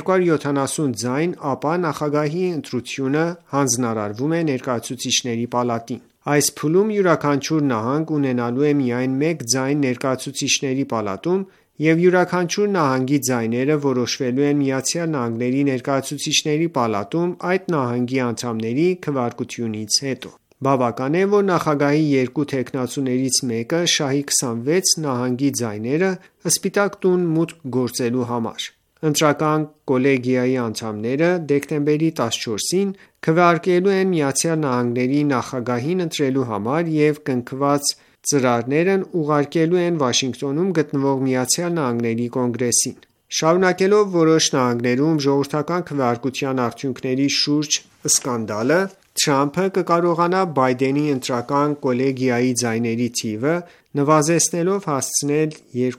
270 ձայն, ապա նախագահի ընտրությունը հանձնարարվում է Ներկայացուցիչների պալատին: Այս փուլում յուրաքանչյուր նահանգ ունենալու է միայն մեկ ձայն Ներկայացուցիչների պալատում և յուրաքանչյուր նահանգի ձայները որոշվելու են ԱՄՆ Ներկայացուցիչների պալատում այդ նահանգի անդամների քվեարկությունից հետո: Բավական է, որ նախագահի երկու թեկնածուներից մեկը շահի 26 նահանգի ձայները Սպիտակ տուն մուտք գործելու համար: Ընտրական կոլեգիայի անդամները դեկտեմբերի 14-ին քվեարկելու են ԱՄՆ նախագահին ընտրելու համար և կնքված ծրարներն ուղարկելու են Վաշինգտոնում գտնվող ԱՄՆ Կոնգրեսին: Շարունակելով որոշ նահանգներում ժողովրդական քվեարկության արդյունքների շուրջ սկանդալը, Թրամփը կկարողանա Բայդենի ընտրական կոլեգիայի ձայների թիվը նվազեցնելով հասցնել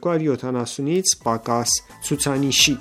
270-ից պակաս ցուցանիշի: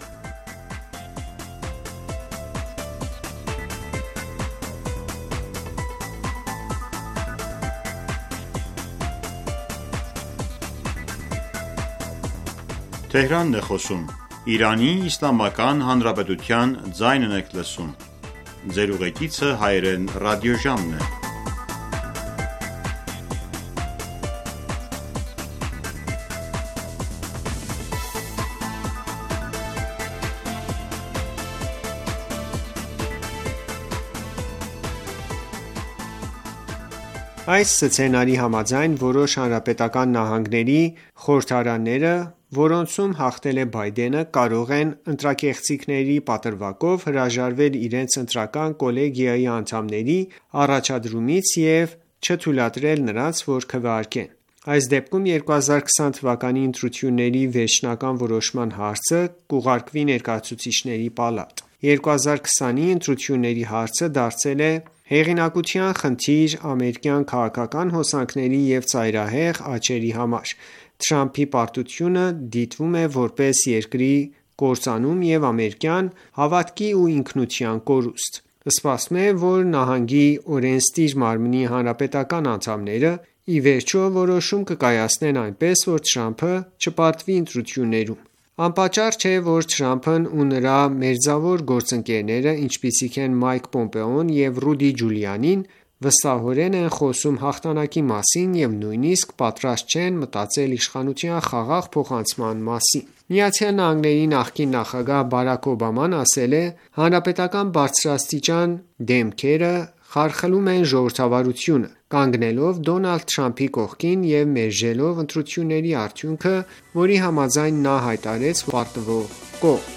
Այս սցենարի համաձայն, որոշ հանրապետական նահանգների խորհրդարանները, որոնցում հաղթել է Բայդենը, կարող են ընտրակեղծիքների պատրվակով հրաժարվել իրենց ընտրական կոլեգիայի անդամների առաջադրումից և չթույլատրել նրանց, որ քվեարկեն: Այս դեպքում 2020 թվականի ընտրությունների վերջնական որոշման հարցը կուղարկվի Ներկայացուցիչների պալատ: 2020-ի ընտրությունների հարցը դարձել է հեղինակության խնդիր ամերիկյան քաղաքական հոսանքների և ծայրահեղ աճերի համար: Թրամփի պարտությունը դիտվում է որպես երկրի կործանում և ամերիկյան հավատքի ու ինքնության կորուստ։ Սպասվում է, որ նահանգի օրենսդիր մարմնի հանրապետական անդամները ի վերջո որոշում կկայացնեն այնպես, որ Թրամփը չպարտվի ընտրություններում։ Անպատճառ չէ, որ Թրամփն ու նրա մերձավոր գործընկերները, ինչպիսիք են Մայք Պոմպեոն և Ռուդի Ջուլիանին, վստահորեն են խոսում հաղթանակի մասին և նույնիսկ պատրաստ չեն մտածել իշխանության խաղաղ փոխանցման մասին։ ԱՄՆ-ի նախկին նախագահ Բարաք Օբաման ասել է. «Հանրապետական բարձրաստիճան դեմքերը խարխլում են ժողովրդավարությունը, կանգնելով Դոնալդ Թրամփի կողքին և մերժելով ընտրությունների արդյունքը, որի համաձայն նա հայտարարեց պարտվող կողմ»։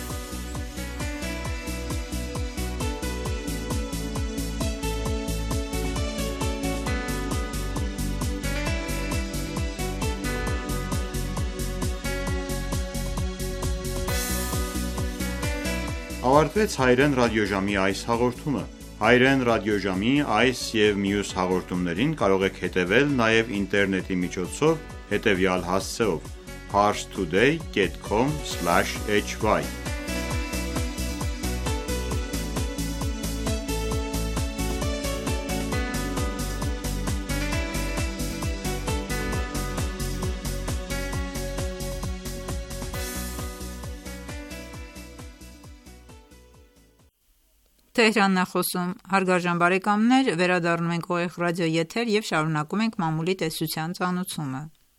Ավարտվեց հայրեն ռադիոժամի այս հաղորդումը։ Հայրեն ռադիոժամի այս և մյուս հաղորդումներին կարող եք հետևել նաև ինտերնետի միջոցով հետևյալ հասցեով՝ parstoday.com/hy Թեհրանն է խոսում, հարգարժան բարեկամներ, վերադառնում ենք ուղիղ ռադիո եթեր և շարունակում ենք մամուլի տեսության ծանուցումը։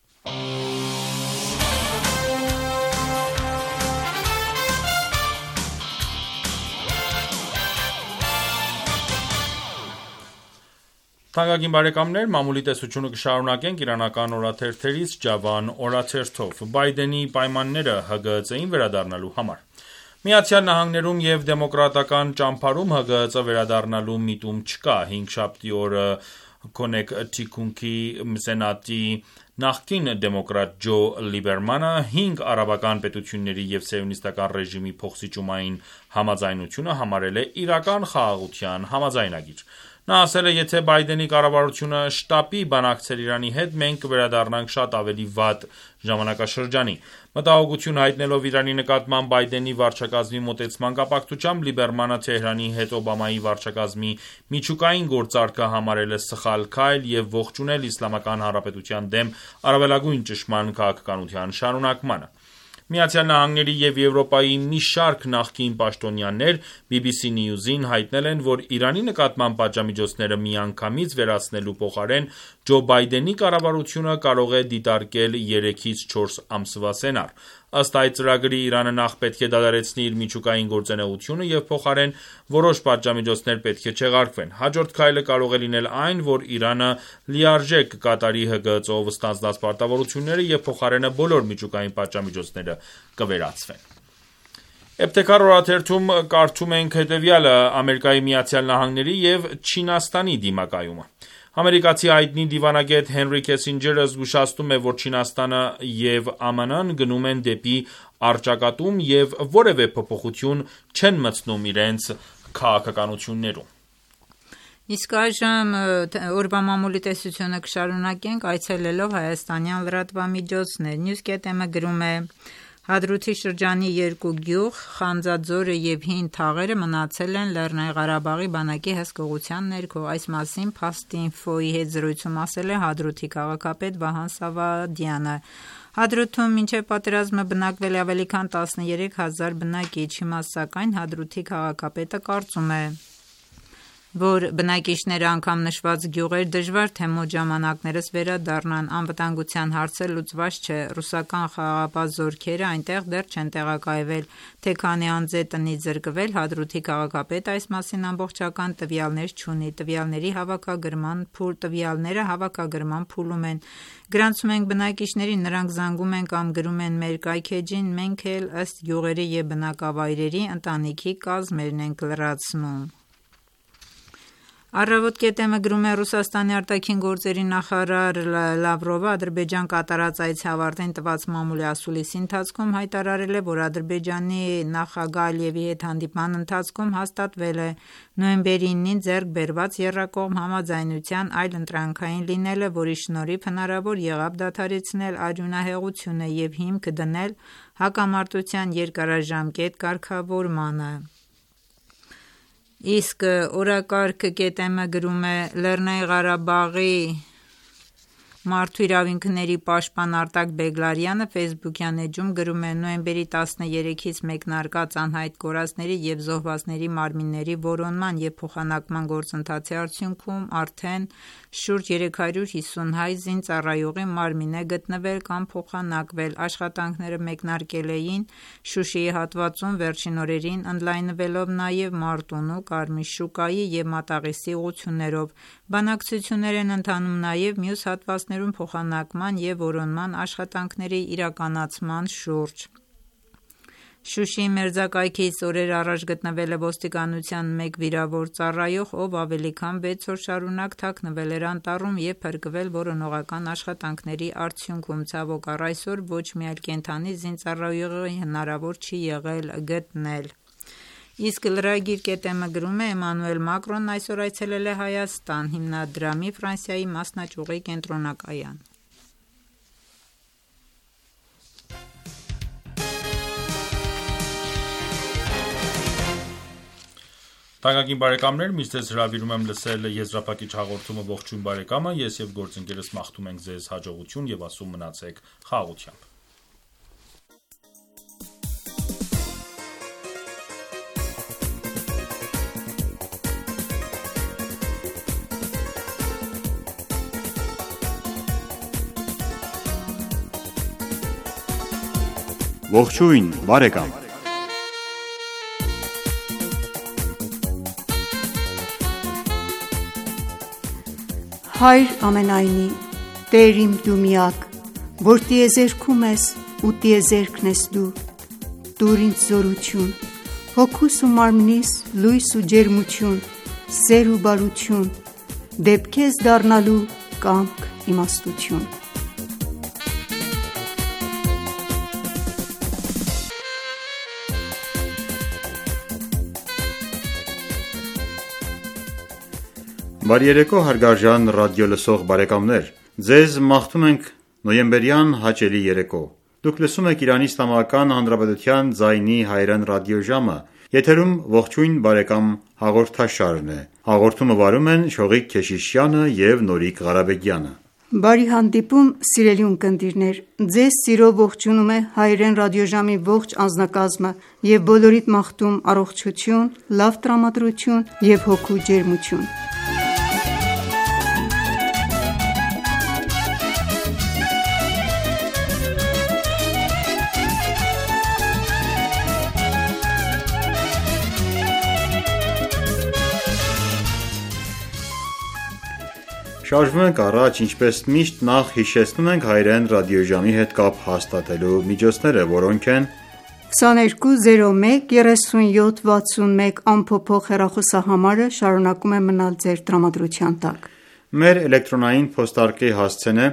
Թանկագին բարեկամներ, մամուլի տեսությունը կշարունակենք իրանական օրաթերթերից Ջավան օրաթերթով։ Բայդենի պայմանները ՀԳՀԾ-ին վերադառնալու համար։ ԱՄՆ-ում և դեմոկրատական ճամբարում ՀԳՀԾ վերադառնալու միտում չկա։ Հինգշաբթի օրը Քոնեկթիքուտի սենատի նախկին դեմոկրատ Ջո Լիբերմանը 5 արաբական պետությունների և սիոնիստական ռեժիմի փոխսիճումային համաձայնությունը համարել է իրական խաղաղության համաձայնագիր։ Նա ասել է. «Եթե Բայդենի կառավարությունը շտապի բանակցել Իրանի հետ, մենք կվերադառնանք շատ ավելի վատ ժամանակաշրջանի»։ Մտահոգություն հայտնելով Իրանի նկատմամբ Բայդենի վարչակազմի մոտեցման կապակցությամբ Լիբերմանը Թեհրանի հետ Օբամայի վարչակազմի միջուկային գործարքը համարել է սխալ քայլ և ողջունել Իսլամական Հանրապետության դեմ առավելագույն ճնշման քաղաքականության շարունակմանը։ ԱՄՆ-ի և Եվրոպայի մի շարք նախկին պաշտոնյաներ BBC News-ին հայտնել են, որ Իրանի նկատմամբ պատժամիջոցները միանգամից վերացնելու փոխարեն Ջո Բայդենի կառավարությունը կարող է դիտարկել 3-ից 4 ամսվա սցենար։ Ըստ այդ ծրագրի Իրանը նախ պետք է դադարեցնի իր միջուկային գործունեությունը և փոխարեն որոշ պատժամիջոցներ պետք է չեղարկվեն։ Հաջորդ քայլը կարող է լինել այն, որ Իրանը լիարժեք կկատարի ՀԳՀԾ-ով ստանձնած պարտավորությունները և փոխարենը բոլոր միջուկային պատժամիջոցները կվերացվեն։ Էբթեքար օրաթերթում կարդում ենք հետևյալը. ԱՄՆ-ի և Չինաստանի դիմակայումը։ Ամերիկացի հայտնի դիվանագետ Հենրի Քեսինջերը զգուշացնում է, որ Չինաստանը և ԱՄՆ-ն գնում են դեպի առճակատում և որևէ փոփոխություն չեն մտցնում իրենց քաղաքականություններում։ Իսկ այժմ օրվա մամուլի տեսությունը կշարունակենք այցելելով հայաստանյան լրատվամիջոցներ։ Նյուզկետեմը գրում է. Հադրութի շրջանի 2 գյուղ Խանձաձորը և Հին Թաղերը մնացել են Լեռնային Ղարաբաղի բանակի հսկողության ներքո։ Այս մասին Փաստ-Ինֆոյի հետ զրույցում ասել է Հադրութի քաղաքապետ Վահան Սավադյանը։ Հադրութում մինչև պատերազմը բնակվել է ավելի քան 13,000 բնակիչ։ Հիմա սակայն Հադրութի քաղաքապետը կարծում է, որ բնակիչները անգամ նշված գյուղեր դժվար թե մոտ ժամանակներս վերադառնան։ Անվտանգության հարցը լուծված չէ։ Ռուսական խաղաղապահ զորքերը այնտեղ դեռ չեն տեղակայվել, թե քանի անձ է տնից զրկվել։ Հադրութի քաղաքապետը այս մասին ամբողջական տվյալներ չունի։ Տվյալները հավաքագրման փուլում են։ Գրանցում ենք բնակիչներին, նրանք զանգում են կամ գրում են մեր կայքէջին, մենք էլ ըստ գյուղերի և բնակավայրերի ընտանիքի կազմերն ենք լրացնում։ Առավոտ կետեմը գրում է Ռուսաստանի արտաքին գործերի նախարար Լավրովը Ադրբեջան կատարած այցի ավարտին տված մամուլի ասուլիսի ընթացքում հայտարարել է, որ Ադրբեջանի նախագահ Ալիևի հետ հանդիպման ընթացքում հաստատվել է նոյեմբերի 9-ին ձեռք բերված եռակողմ համաձայնության այլընտրանքային լինելը, որի շնորհիվ հնարավոր եղավ դադարեցնել արյունահեղությունը և հիմք դնել հակամարտության երկարաժամկետ կարգավորմանը։ Իսկ օրակարգ կետեմը գրում է Լեռնային Ղարաբաղի մարդու իրավունքների պաշտպան Արտակ Բեգլարյանը Facebook-յան էջում գրում է. նոյեմբերի 13-ից մեկնարկած անհայտ կորածների և զոհվածների մարմինների որոնման և փոխանակման գործընթացի արդյունքում արդեն շուրջ 350 հայ զինծառայողի մարմին է գտնվել կամ փոխանակվել։ Աշխատանքները մեկնարկել էին Շուշիի հատվածում վերջին օրերին, ընդլայնվելով նաև Մարտունու, Կարմիր և Մատաղիսի ուղղություններով։ Բանակցություններ են ընթանում նաև մյուս հատվածներում փոխանակման և որոնման աշխատանքների իրականացման շուրջ։ Շուշիի մերձակայքից օրեր առաջ գտնվել է ոստիկանության մեկ վիրավոր ծառայող, ով ավելի քան 6 օր շարունակ թաքնվել էր անտառում և փրկվել որոնողական աշխատանքների արդյունքում։ Ցավոք առ այսօր ոչ մի այլ կենդանի զինծառայողի հնարավոր չի եղել գտնել։ Իսկ լրագիր կետեմը գրում է. Էմանուել Մակրոնն այսօր այցելել է Հայաստան, հիմնադրամի Ֆրանսիայի մասնաճյուղի կենտրոնակայան։ Թանկագին բարեկամներ, միշտ ձեզ հրավիրում եմ լսել եզրափակիչ հաղորդումը ողջույն բարեկամը, ես և գործընկերս մաղթում ենք ձեզ հաջողություն և ասում մնացեք խաղաղությամբ։ Ողջույն բարեկամ։ Հայր ամենայնի, Տեր իմ դու միակ, որ տիեզերքում ես ու տիեզերքն ես դու, տուր ինձ զորություն, հոգուս ու մարմնիս լույս ու ջերմություն, սեր ու բարություն, դեպ քեզ դառնալու կամք իմաստություն։ Բարի երեկո հարգարժան ռադիո լսող բարեկամներ, ձեզ մաղթում ենք նոյեմբերյան հաճելի երեկո։ Դուք լսում եք Իրանի Իսլամական Հանրապետության ձայնի հայրեն ռադիոժամը, եթերում ողջույն բարեկամ հաղորդաշարն է։ Հաղորդումը վարում են Շողիկ Քեշիշյանը և Նորիկ Ղարաբեգյանը։ Բարի հանդիպում սիրելի ունկնդիրներ, ձեզ սիրով ողջունում է հայրեն ռադիոժամի ողջ անձնակազմը և բոլորիդ մաղթում առողջություն, լավ տրամադրություն և հոգու ջերմություն։ Շարժվում ենք առաջ, ինչպես միշտ նախ հիշեցնում ենք հայրեն ռադիոժամի հետ կապ հաստատելու միջոցները, որոնք են 2201 37 61 ամփոփող հեռախոսահամարը շարունակում է մնալ ձեր տրամադրության տակ։ Մեր էլեկտրոնային փոստարկղի հասցեն է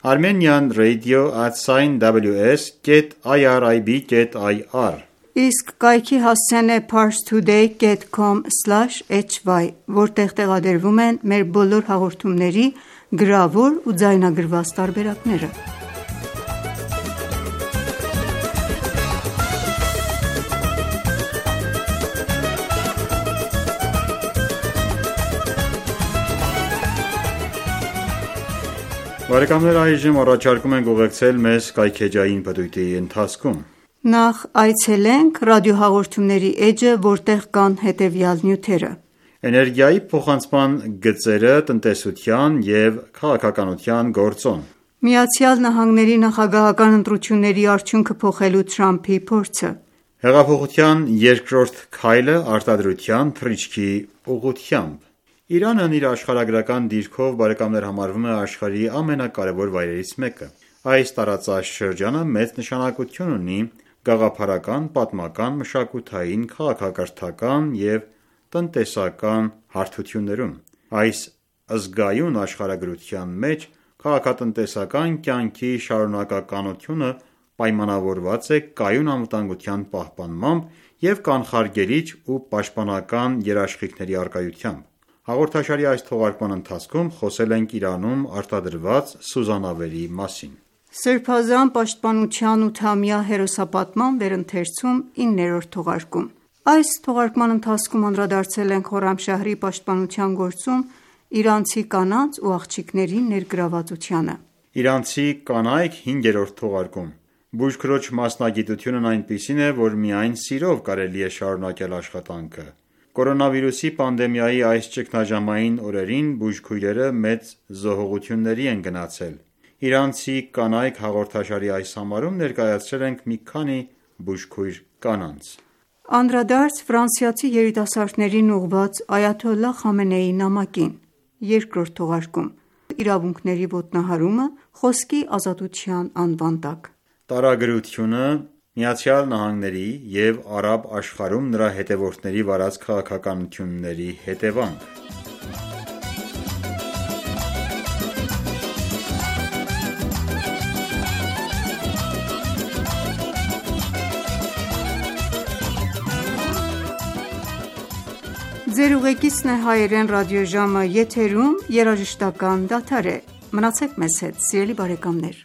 armenian radio@ws.irib.ir Իսկ կայքի հասցեն է parstoday.com/hy, որտեղ տեղադրվում են մեր բոլոր հաղորդումների գրավոր ու ձայնագրված տարբերակները։ Բարեկամներ, այժմ առաջարկում ենք ուղեկցել մեզ կայքեջային պտույտի ընթացքում։ Նախ այցելենք ռադիոհաղորդումների էջը, որտեղ կան հետևյալ նյութերը. Էներգիայի փոխանցման գծերը տնտեսության և քաղաքականության գործոն, ԱՄՆ-ի նախագահական ընտրությունների արդյունքը փոխելու Թրամփի փորձը, հեղափոխության երկրորդ քայլը արտադրության թռիչքի ուղղությամբ։ Իրանն իր աշխարհագրական դիրքով համարվում է աշխարհի ամենակարևոր վայրերից մեկը։ Այս տարածաշրջանը մեծ նշանակություն ունի գաղափարական, պատմական, մշակութային, քաղաքակրթական և տնտեսական հարթություններում։ Այս զգայուն աշխարհագրության մեջ քաղաքատնտեսական կյանքի շարունակականությունը պայմանավորված է կայուն անվտանգության պահպանմամբ և կանխարգելիչ ու պաշտպանական երաշխիքների առկայությամբ: Հաղորդաշարի այս թողարկման ընթացքում խոսել ենք Իրանում արտադրված սուզանավերի մասին: Սրբազան պաշտպանության 8-ամյա հերոսապատման վերընթերցում 9-րդ թողարկում: Այս թողարկման ընթացքում անդրադարձել ենք Խորամշահրի պաշտպանության գործում իրանցի կանանց ու աղջիկների ներգրավվածությանը: Իրանցի կանայք 5-րդ թողարկում: Բուժքրոջ մասնագիտությունն այնպիսին է, որ միայն սիրով կարելի է շարունակել աշխատանքը: Կորոնավիրուսի պանդեմիայի այս ճգնաժամային օրերին բուժքույրերը մեծ զոհուղությունների են գնացել: «Իրանցի կանայք» հաղորդաշարի այս համարում ներկայացրել ենք մի քանի բուժքույր կանանց: Անդրադարձ ֆրանսիացի երիտասարդներին ուղղված այաթոլլահ Խամենեիի նամակին: 2-րդ թողարկում. Իրավունքների ոտնահարումը խոսքի ազատության անվան տակ: Տարագրությունը ԱՄՆ-ի և արաբ աշխարհում նրա հետևորդների վարած քաղաքականությունների հետևանք: Մնացեք մեզ հետ սիրելի բարեկամներ: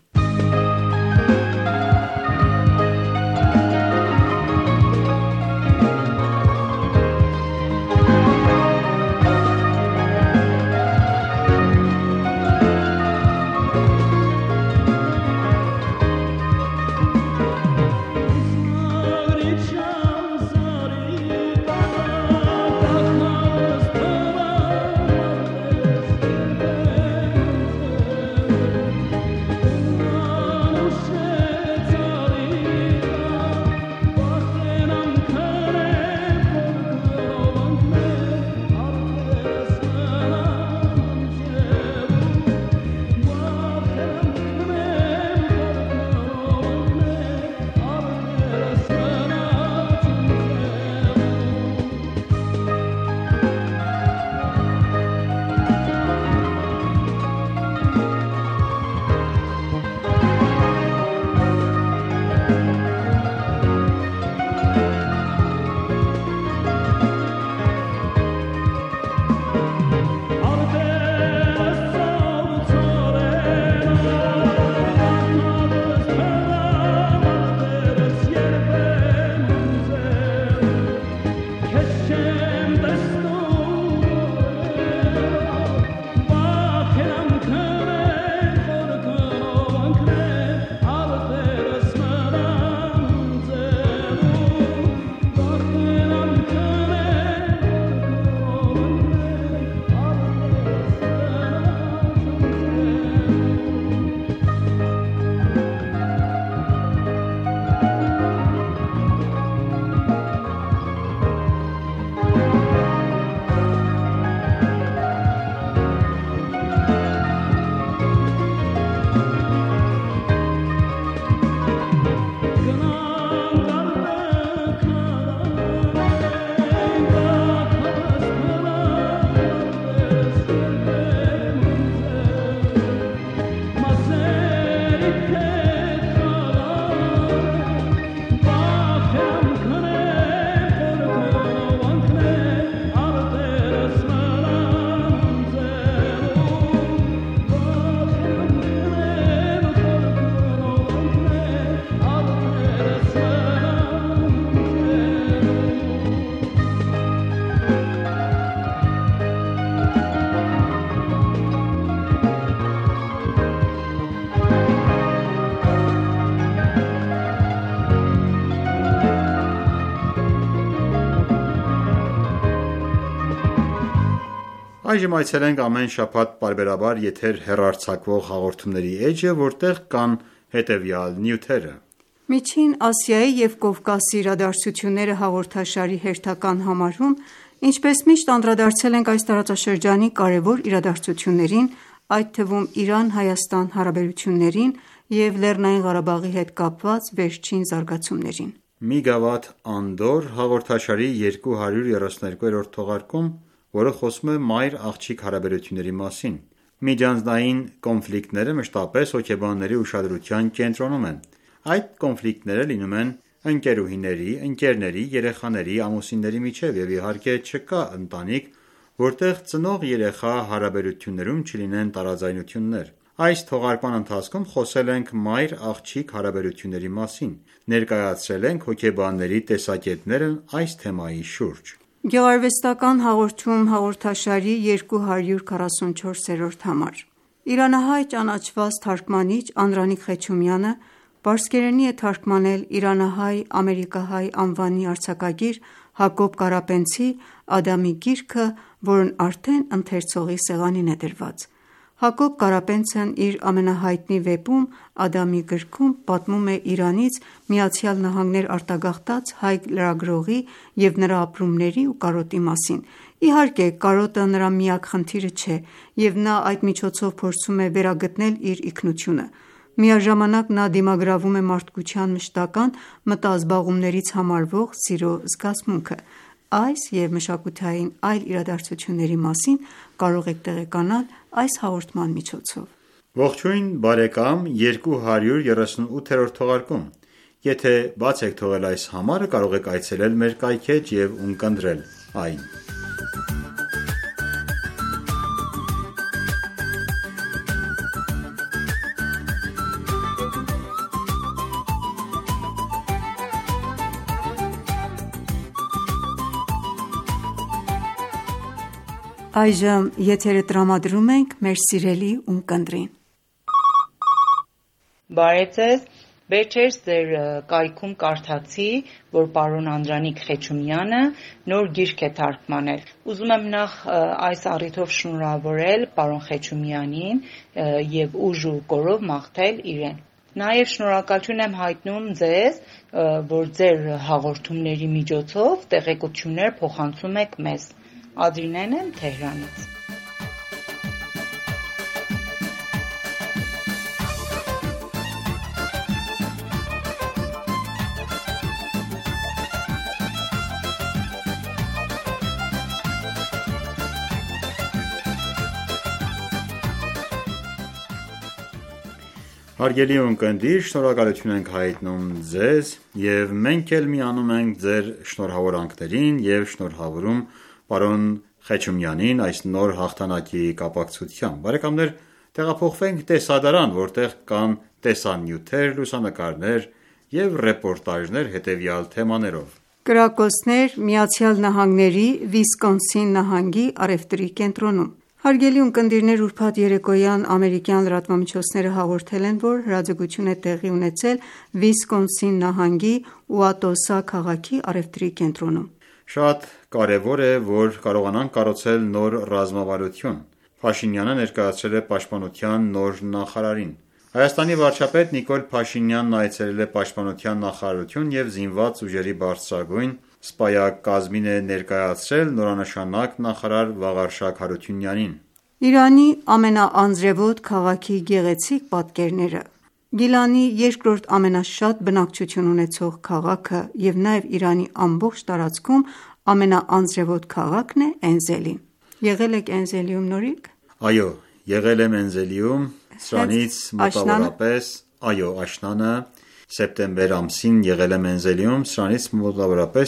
Այժմ այցելենք ամեն շաբաթ պարբերաբար եթեր հեռարձակվող հաղորդումների էջը, որտեղ կան հետևյալ նյութերը: Միջին Ասիայի և Կովկասի իրադարձությունները հաղորդաշարի հերթական համարում ինչպես միշտ անդրադարձել ենք այս տարածաշրջանի կարևոր իրադարձություններին, այդ թվում Իրան-Հայաստան հարաբերություններին և Լեռնային Ղարաբաղի հետ կապված վերջին զարգացումներին: «Մի գավաթ Անդորր» հաղորդաշարի 232-րդ թողարկում որը խոսում է մայր-աղջիկ հարաբերությունների մասին։ Միջանձնային կոնֆլիկտները մշտապես հոգեբանների ուշադրության կենտրոնում են։ Այդ կոնֆլիկտները լինում են ընկերուհիների, ընկերների, երեխաների, ամուսինների միջև և իհարկե չկա ընտանիք, որտեղ ծնող-երեխա հարաբերություններում չլինեն տարաձայնություններ։ Այս թողարկման ընթացքում խոսել ենք մայր-աղջիկ հարաբերությունների մասին, ներկայացրել ենք հոգեբանների տեսակետներն այս թեմայի շուրջ։ Գեղարվեստական հաղորդում հաղորդաշարի 244-րդ համար իրանահայ ճանաչված թարգմանիչ Անդրանիկ Խեչումյանը պարսկերենի է թարգմանել իրանահայ-ամերիկահայ անվանի արձակագիր Հակոբ Կարապենցի «Ադամի գիրքը», որն արդեն ընթերցողի սեղանին է դրված։ Հակոբ Կարապենցն իր ամենահայտնի վեպում «Ադամի գրքում» պատմում է Իրանից ԱՄՆ արտագաղթած հայ լրագրողի և նրա ապրումների ու կարոտի մասին։ Իհարկե, կարոտը նրա միակ խնդիրը չէ, և նա այդ միջոցով փորձում է վերագտնել իր ինքնությունը։ Միաժամանակ նա դիմագրավում է մարդկության մշտական մտազբաղումներից համարվող սիրո զգացմունքը։ Այս և մշակութային այլ իրադարձությունների մասին կարող եք տեղեկանալ այս հաղորդման միջոցով։ Ողջույն բարեկամ 238-րդ թողարկում։ Եթե բաց եք թողել այս համարը, կարող եք այցելել մեր կայքէջ և ունկնդրել այն։ Այժմ եթերը տրամադրում ենք մեր սիրելի ունկնդրին։ Բարև ձեզ, վերջերս ձեր կայքում կարդացի, որ պարոն Անդրանիկ Խեչումյանը նոր գիրք է թարգմանել։ Ուզում եմ նախ այս առիթով շնորհավորել պարոն Խեչումյանին և ուժ ու կորով մաղթել իրեն։ Նաև շնորհակալություն եմ հայտնում ձեզ, որ ձեր հաղորդումների միջոցով տեղեկություններ փոխանցում եք մեզ։ Ադրինեն եմ Թեհրանից։ Հարգելի ունկնդիր, շնորհակալություն ենք հայտնում ձեզ և մենք էլ միանում ենք ձեր շնորհավորանքներին և շնորհավորում պարոն Խեչումյանին այս նոր հաղթանակի կապակցությամբ։ Բարեկամներ, տեղափոխվենք տեսադարան, որտեղ կան տեսանյութեր, լուսանկարներ և ռեպորտաժներ հետևյալ թեմաներով։ Կրակոցներ ԱՄՆ-ի Վիսկոնսին նահանգի առևտրի կենտրոնում։ Հարգելի ունկնդիրներ, ուրբաթ երեկոյան ամերիկյան լրատվամիջոցները հաղորդել են, որ հրաձգություն է տեղի ունեցել Վիսկոնսին նահանգի Ուատոսա քաղաքի առևտրի կենտրոնում։ Շատ կարևոր է, որ կարողանանք կառուցել նոր ռազմավարություն։ Փաշինյանը ներկայացրել է պաշտպանության նոր նախարարին։ Հայաստանի վարչապետ Նիկոլ Փաշինյանն այցելել է պաշտպանության նախարարություն և զինված ուժերի բարձրագույն սպայակազմին է ներկայացրել նորանշանակ նախարար Վաղարշակ Հարությունյանին։ Իրանի ամենաանձրևոտ քաղաքի գեղեցիկ պատկերները։ Գիլանի երկրորդ ամենաշատ բնակչություն ունեցող քաղաքը և նաև Իրանի ամբողջ տարածքում ամենաանձրևոտ քաղաքն է Էնզելին։ Եղել եք Էնզելիում նորիկ։ Այո, եղել եմ Էնզելիում, սրանից մոտավորապես, աշնանը սեպտեմբեր ամսին եղել եմ Էնզելիում, սրանից մոտավորապես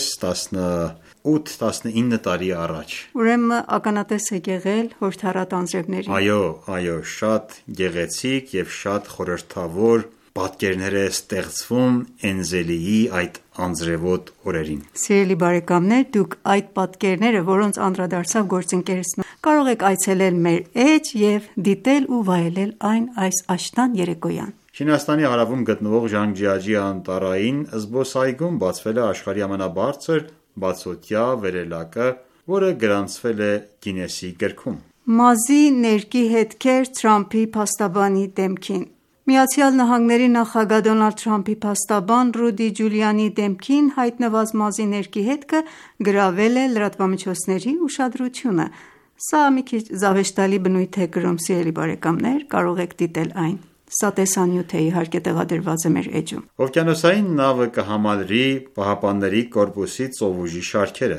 18-19 տարի առաջ։ Ուրեմն ականատես եք եղել հորդառատ անձրևների։ Այո, շատ գեղեցիկ և շատ խորհրդավոր պատկերներ է ստեղծվում Էնզելիի այդ անձրևոտ օրերին։ Սիրելի բարեկամներ, դուք այդ պատկերները, որոնց անդրադարձավ գործընկերս, կարող եք այցելել մեր էջ և դիտել ու վայելել այն այս աշնան երեկոյան։ Չինաստանի հարավում գտնվող Ժանգջիաջի անտառային զբոսայգում բացվել է աշխարհի ամենաբարձր բացօթյա վերելակը, որը գրանցվել է Գինեսի գրքում։ Մազի ներկի հետքեր Թրամփի փաստաբանի դեմքին։ ԱՄՆ նախագահ Դոնալդ Թրամփի փաստաբան Ռուդի Ջուլիանի դեմքին հայտնված մազի ներկի հետքը գրավել է լրատվամիջոցների ուշադրությունը։ Սա մի քիչ զավեշտալի բնույթ է կրում, սիրելի բարեկամներ, կարող եք դիտել այն։ Սա տեսանյութ է, իհարկե տեղադրված է մեր էջում։ Օվկիանոսային նավը կհամալրի ԻՀՊԿ-ի ծովուժի շարքերը։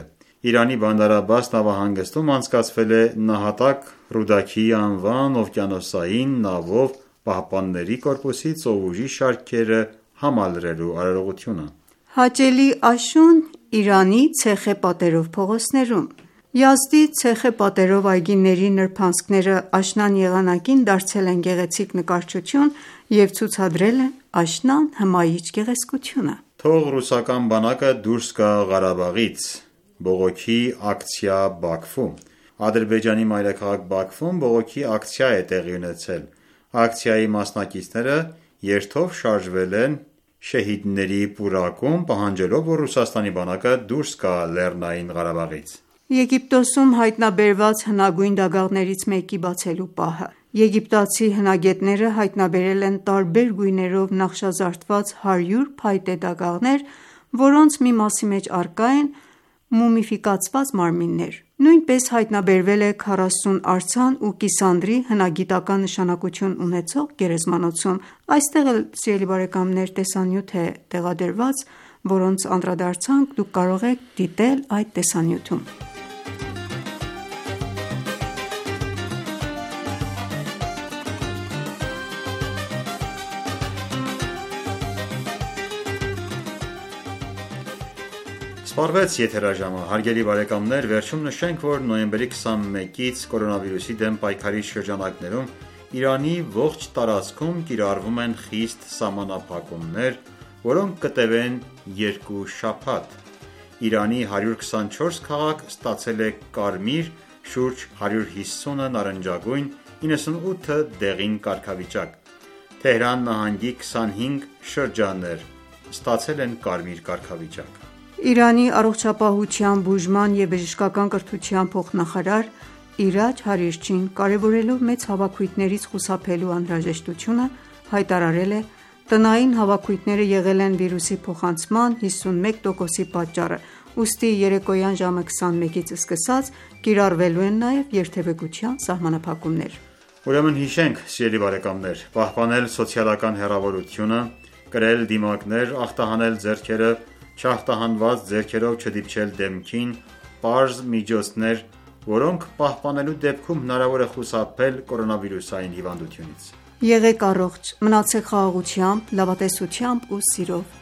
Իրանի Բանդար Աբբաս նավահանգստում անցկացվել է նահատակ Ռուդաքի անվան օվկիանոսային նավով Պահապանների կորպուսի ծովուժի շարքերը համալրելու արարողությունը։ Հաճելի աշուն Իրանի ցեխե պատերով փողոցներում։ Յազդի ցեխե պատերով այգիների նրբանցքները աշնան եղանակին դարձել են գեղեցիկ նկարչություն և ցուցադրել են աշնան հմայիչ գեղեցկությունը։ Թող ռուսական բանակը դուրս գա Ղարաբաղից, բողոքի ակցիա Բաքվում։ Ադրբեջանի մայրաքաղաք Բաքվում բողոքի ակցիա է տեղի ունեցել։ Ակցիայի մասնակիցները երթով շարժվել են շեհիդների պուրակում, պահանջելով, որ Ռուսաստանի բանակը դուրս գա Լեռնային Ղարաբաղից։ Եգիպտոսում հայտնաբերված հնագույն դագաղներից մեկի բացելու պահը։ Եգիպտացի հնագետները հայտնաբերել են տարբեր գույներով նախշազարդված 100 փայտե դագաղներ, որոնց մի մասի մեջ առկա են մումիֆիկացված մարմիններ։ Նույնպես հայտնաբերվել է 40 արձան ու կիսանդրի հնագիտական նշանակություն ունեցող գերեզմանոցում։ Այստեղ էլ տեսանյութ է տեղադրված, որոնց անդրադարձանք դուք կարող եք դիտել այդ տեսանյութում։ Սպառվեց եթերաժամը, հարգելի բարեկամներ, վերջում նշենք, որ նոյեմբերի 21-ից կորոնավիրուսի դեմ պայքարի շրջանակներում Իրանի ողջ տարածքում կիրառվում են խիստ սահմանափակումներ, որոնք կտևեն 2 շաբաթ։ Իրանի 124 քաղաք ստացել է կարմիր, շուրջ 150-ը նարնջագույն, 98-ը դեղին կարգավիճակ։ Թեհրան նահանգի 25 շրջաններ ստացել են կարմիր կարգավիճակ։ Իրանի առողջապահության, բուժման և բժշկական կրթության փոխնախարար Իրաջ Հարիրչին, կարևորելով մեծ հավաքույթներից խուսափելու անհրաժեշտությունը, հայտարարել է. տնային հավաքույթները եղել են վիրուսի փոխանցման 51%-ի պատճառը, ուստի երեկոյան ժամը 21-ից սկսած կիրառվելու են նաև երթևեկության սահմանափակումներ։ Ուրեմն հիշենք, սիրելի բարեկամներ, պահպանել սոցիալական հեռավորությունը, կրել դիմակներ, ախտահանել ձեռքերը, չախտահանված ձեռքերով չդիպչել դեմքին, պարզ միջոցներ, որոնք պահպանելու դեպքում հնարավոր է խուսափել կորոնավիրուսային հիվանդությունից։ Եղեք առողջ, մնացեք խաղաղությամբ, լավատեսությամբ ու սիրով։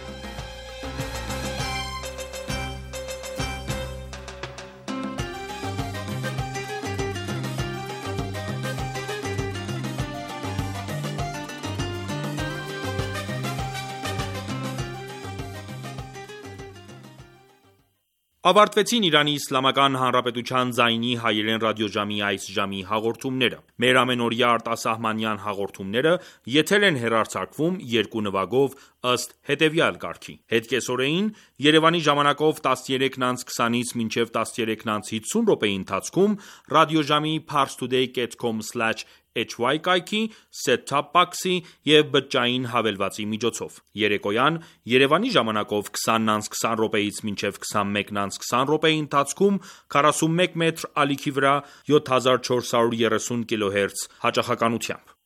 Ավարտվեցին Իրանի Իսլամական Հանրապետության ձայնի հայերեն ռադիոժամի այս ժամի հաղորդումները։ Մեր ամենօրյա արտասահմանյան հաղորդումները եթեր են հեռարձակվում երկու նվագով ըստ հետևյալ կարգի։ Հետկեսօրեին Երևանի ժամանակով 13:20-ից մինչև 13:50 րոպեի ընթացքում ռադիոժամի parstoday.com/hy կայքի set-top box-ի և բջջային հավելվածի միջոցով։ Երեկոյան Երևանի ժամանակով 20:20 րոպեից մինչև 21:20 րոպեի ընթացքում 41 մետր ալիքի վրա 7430 կիլոհերց հաճախականությամբ։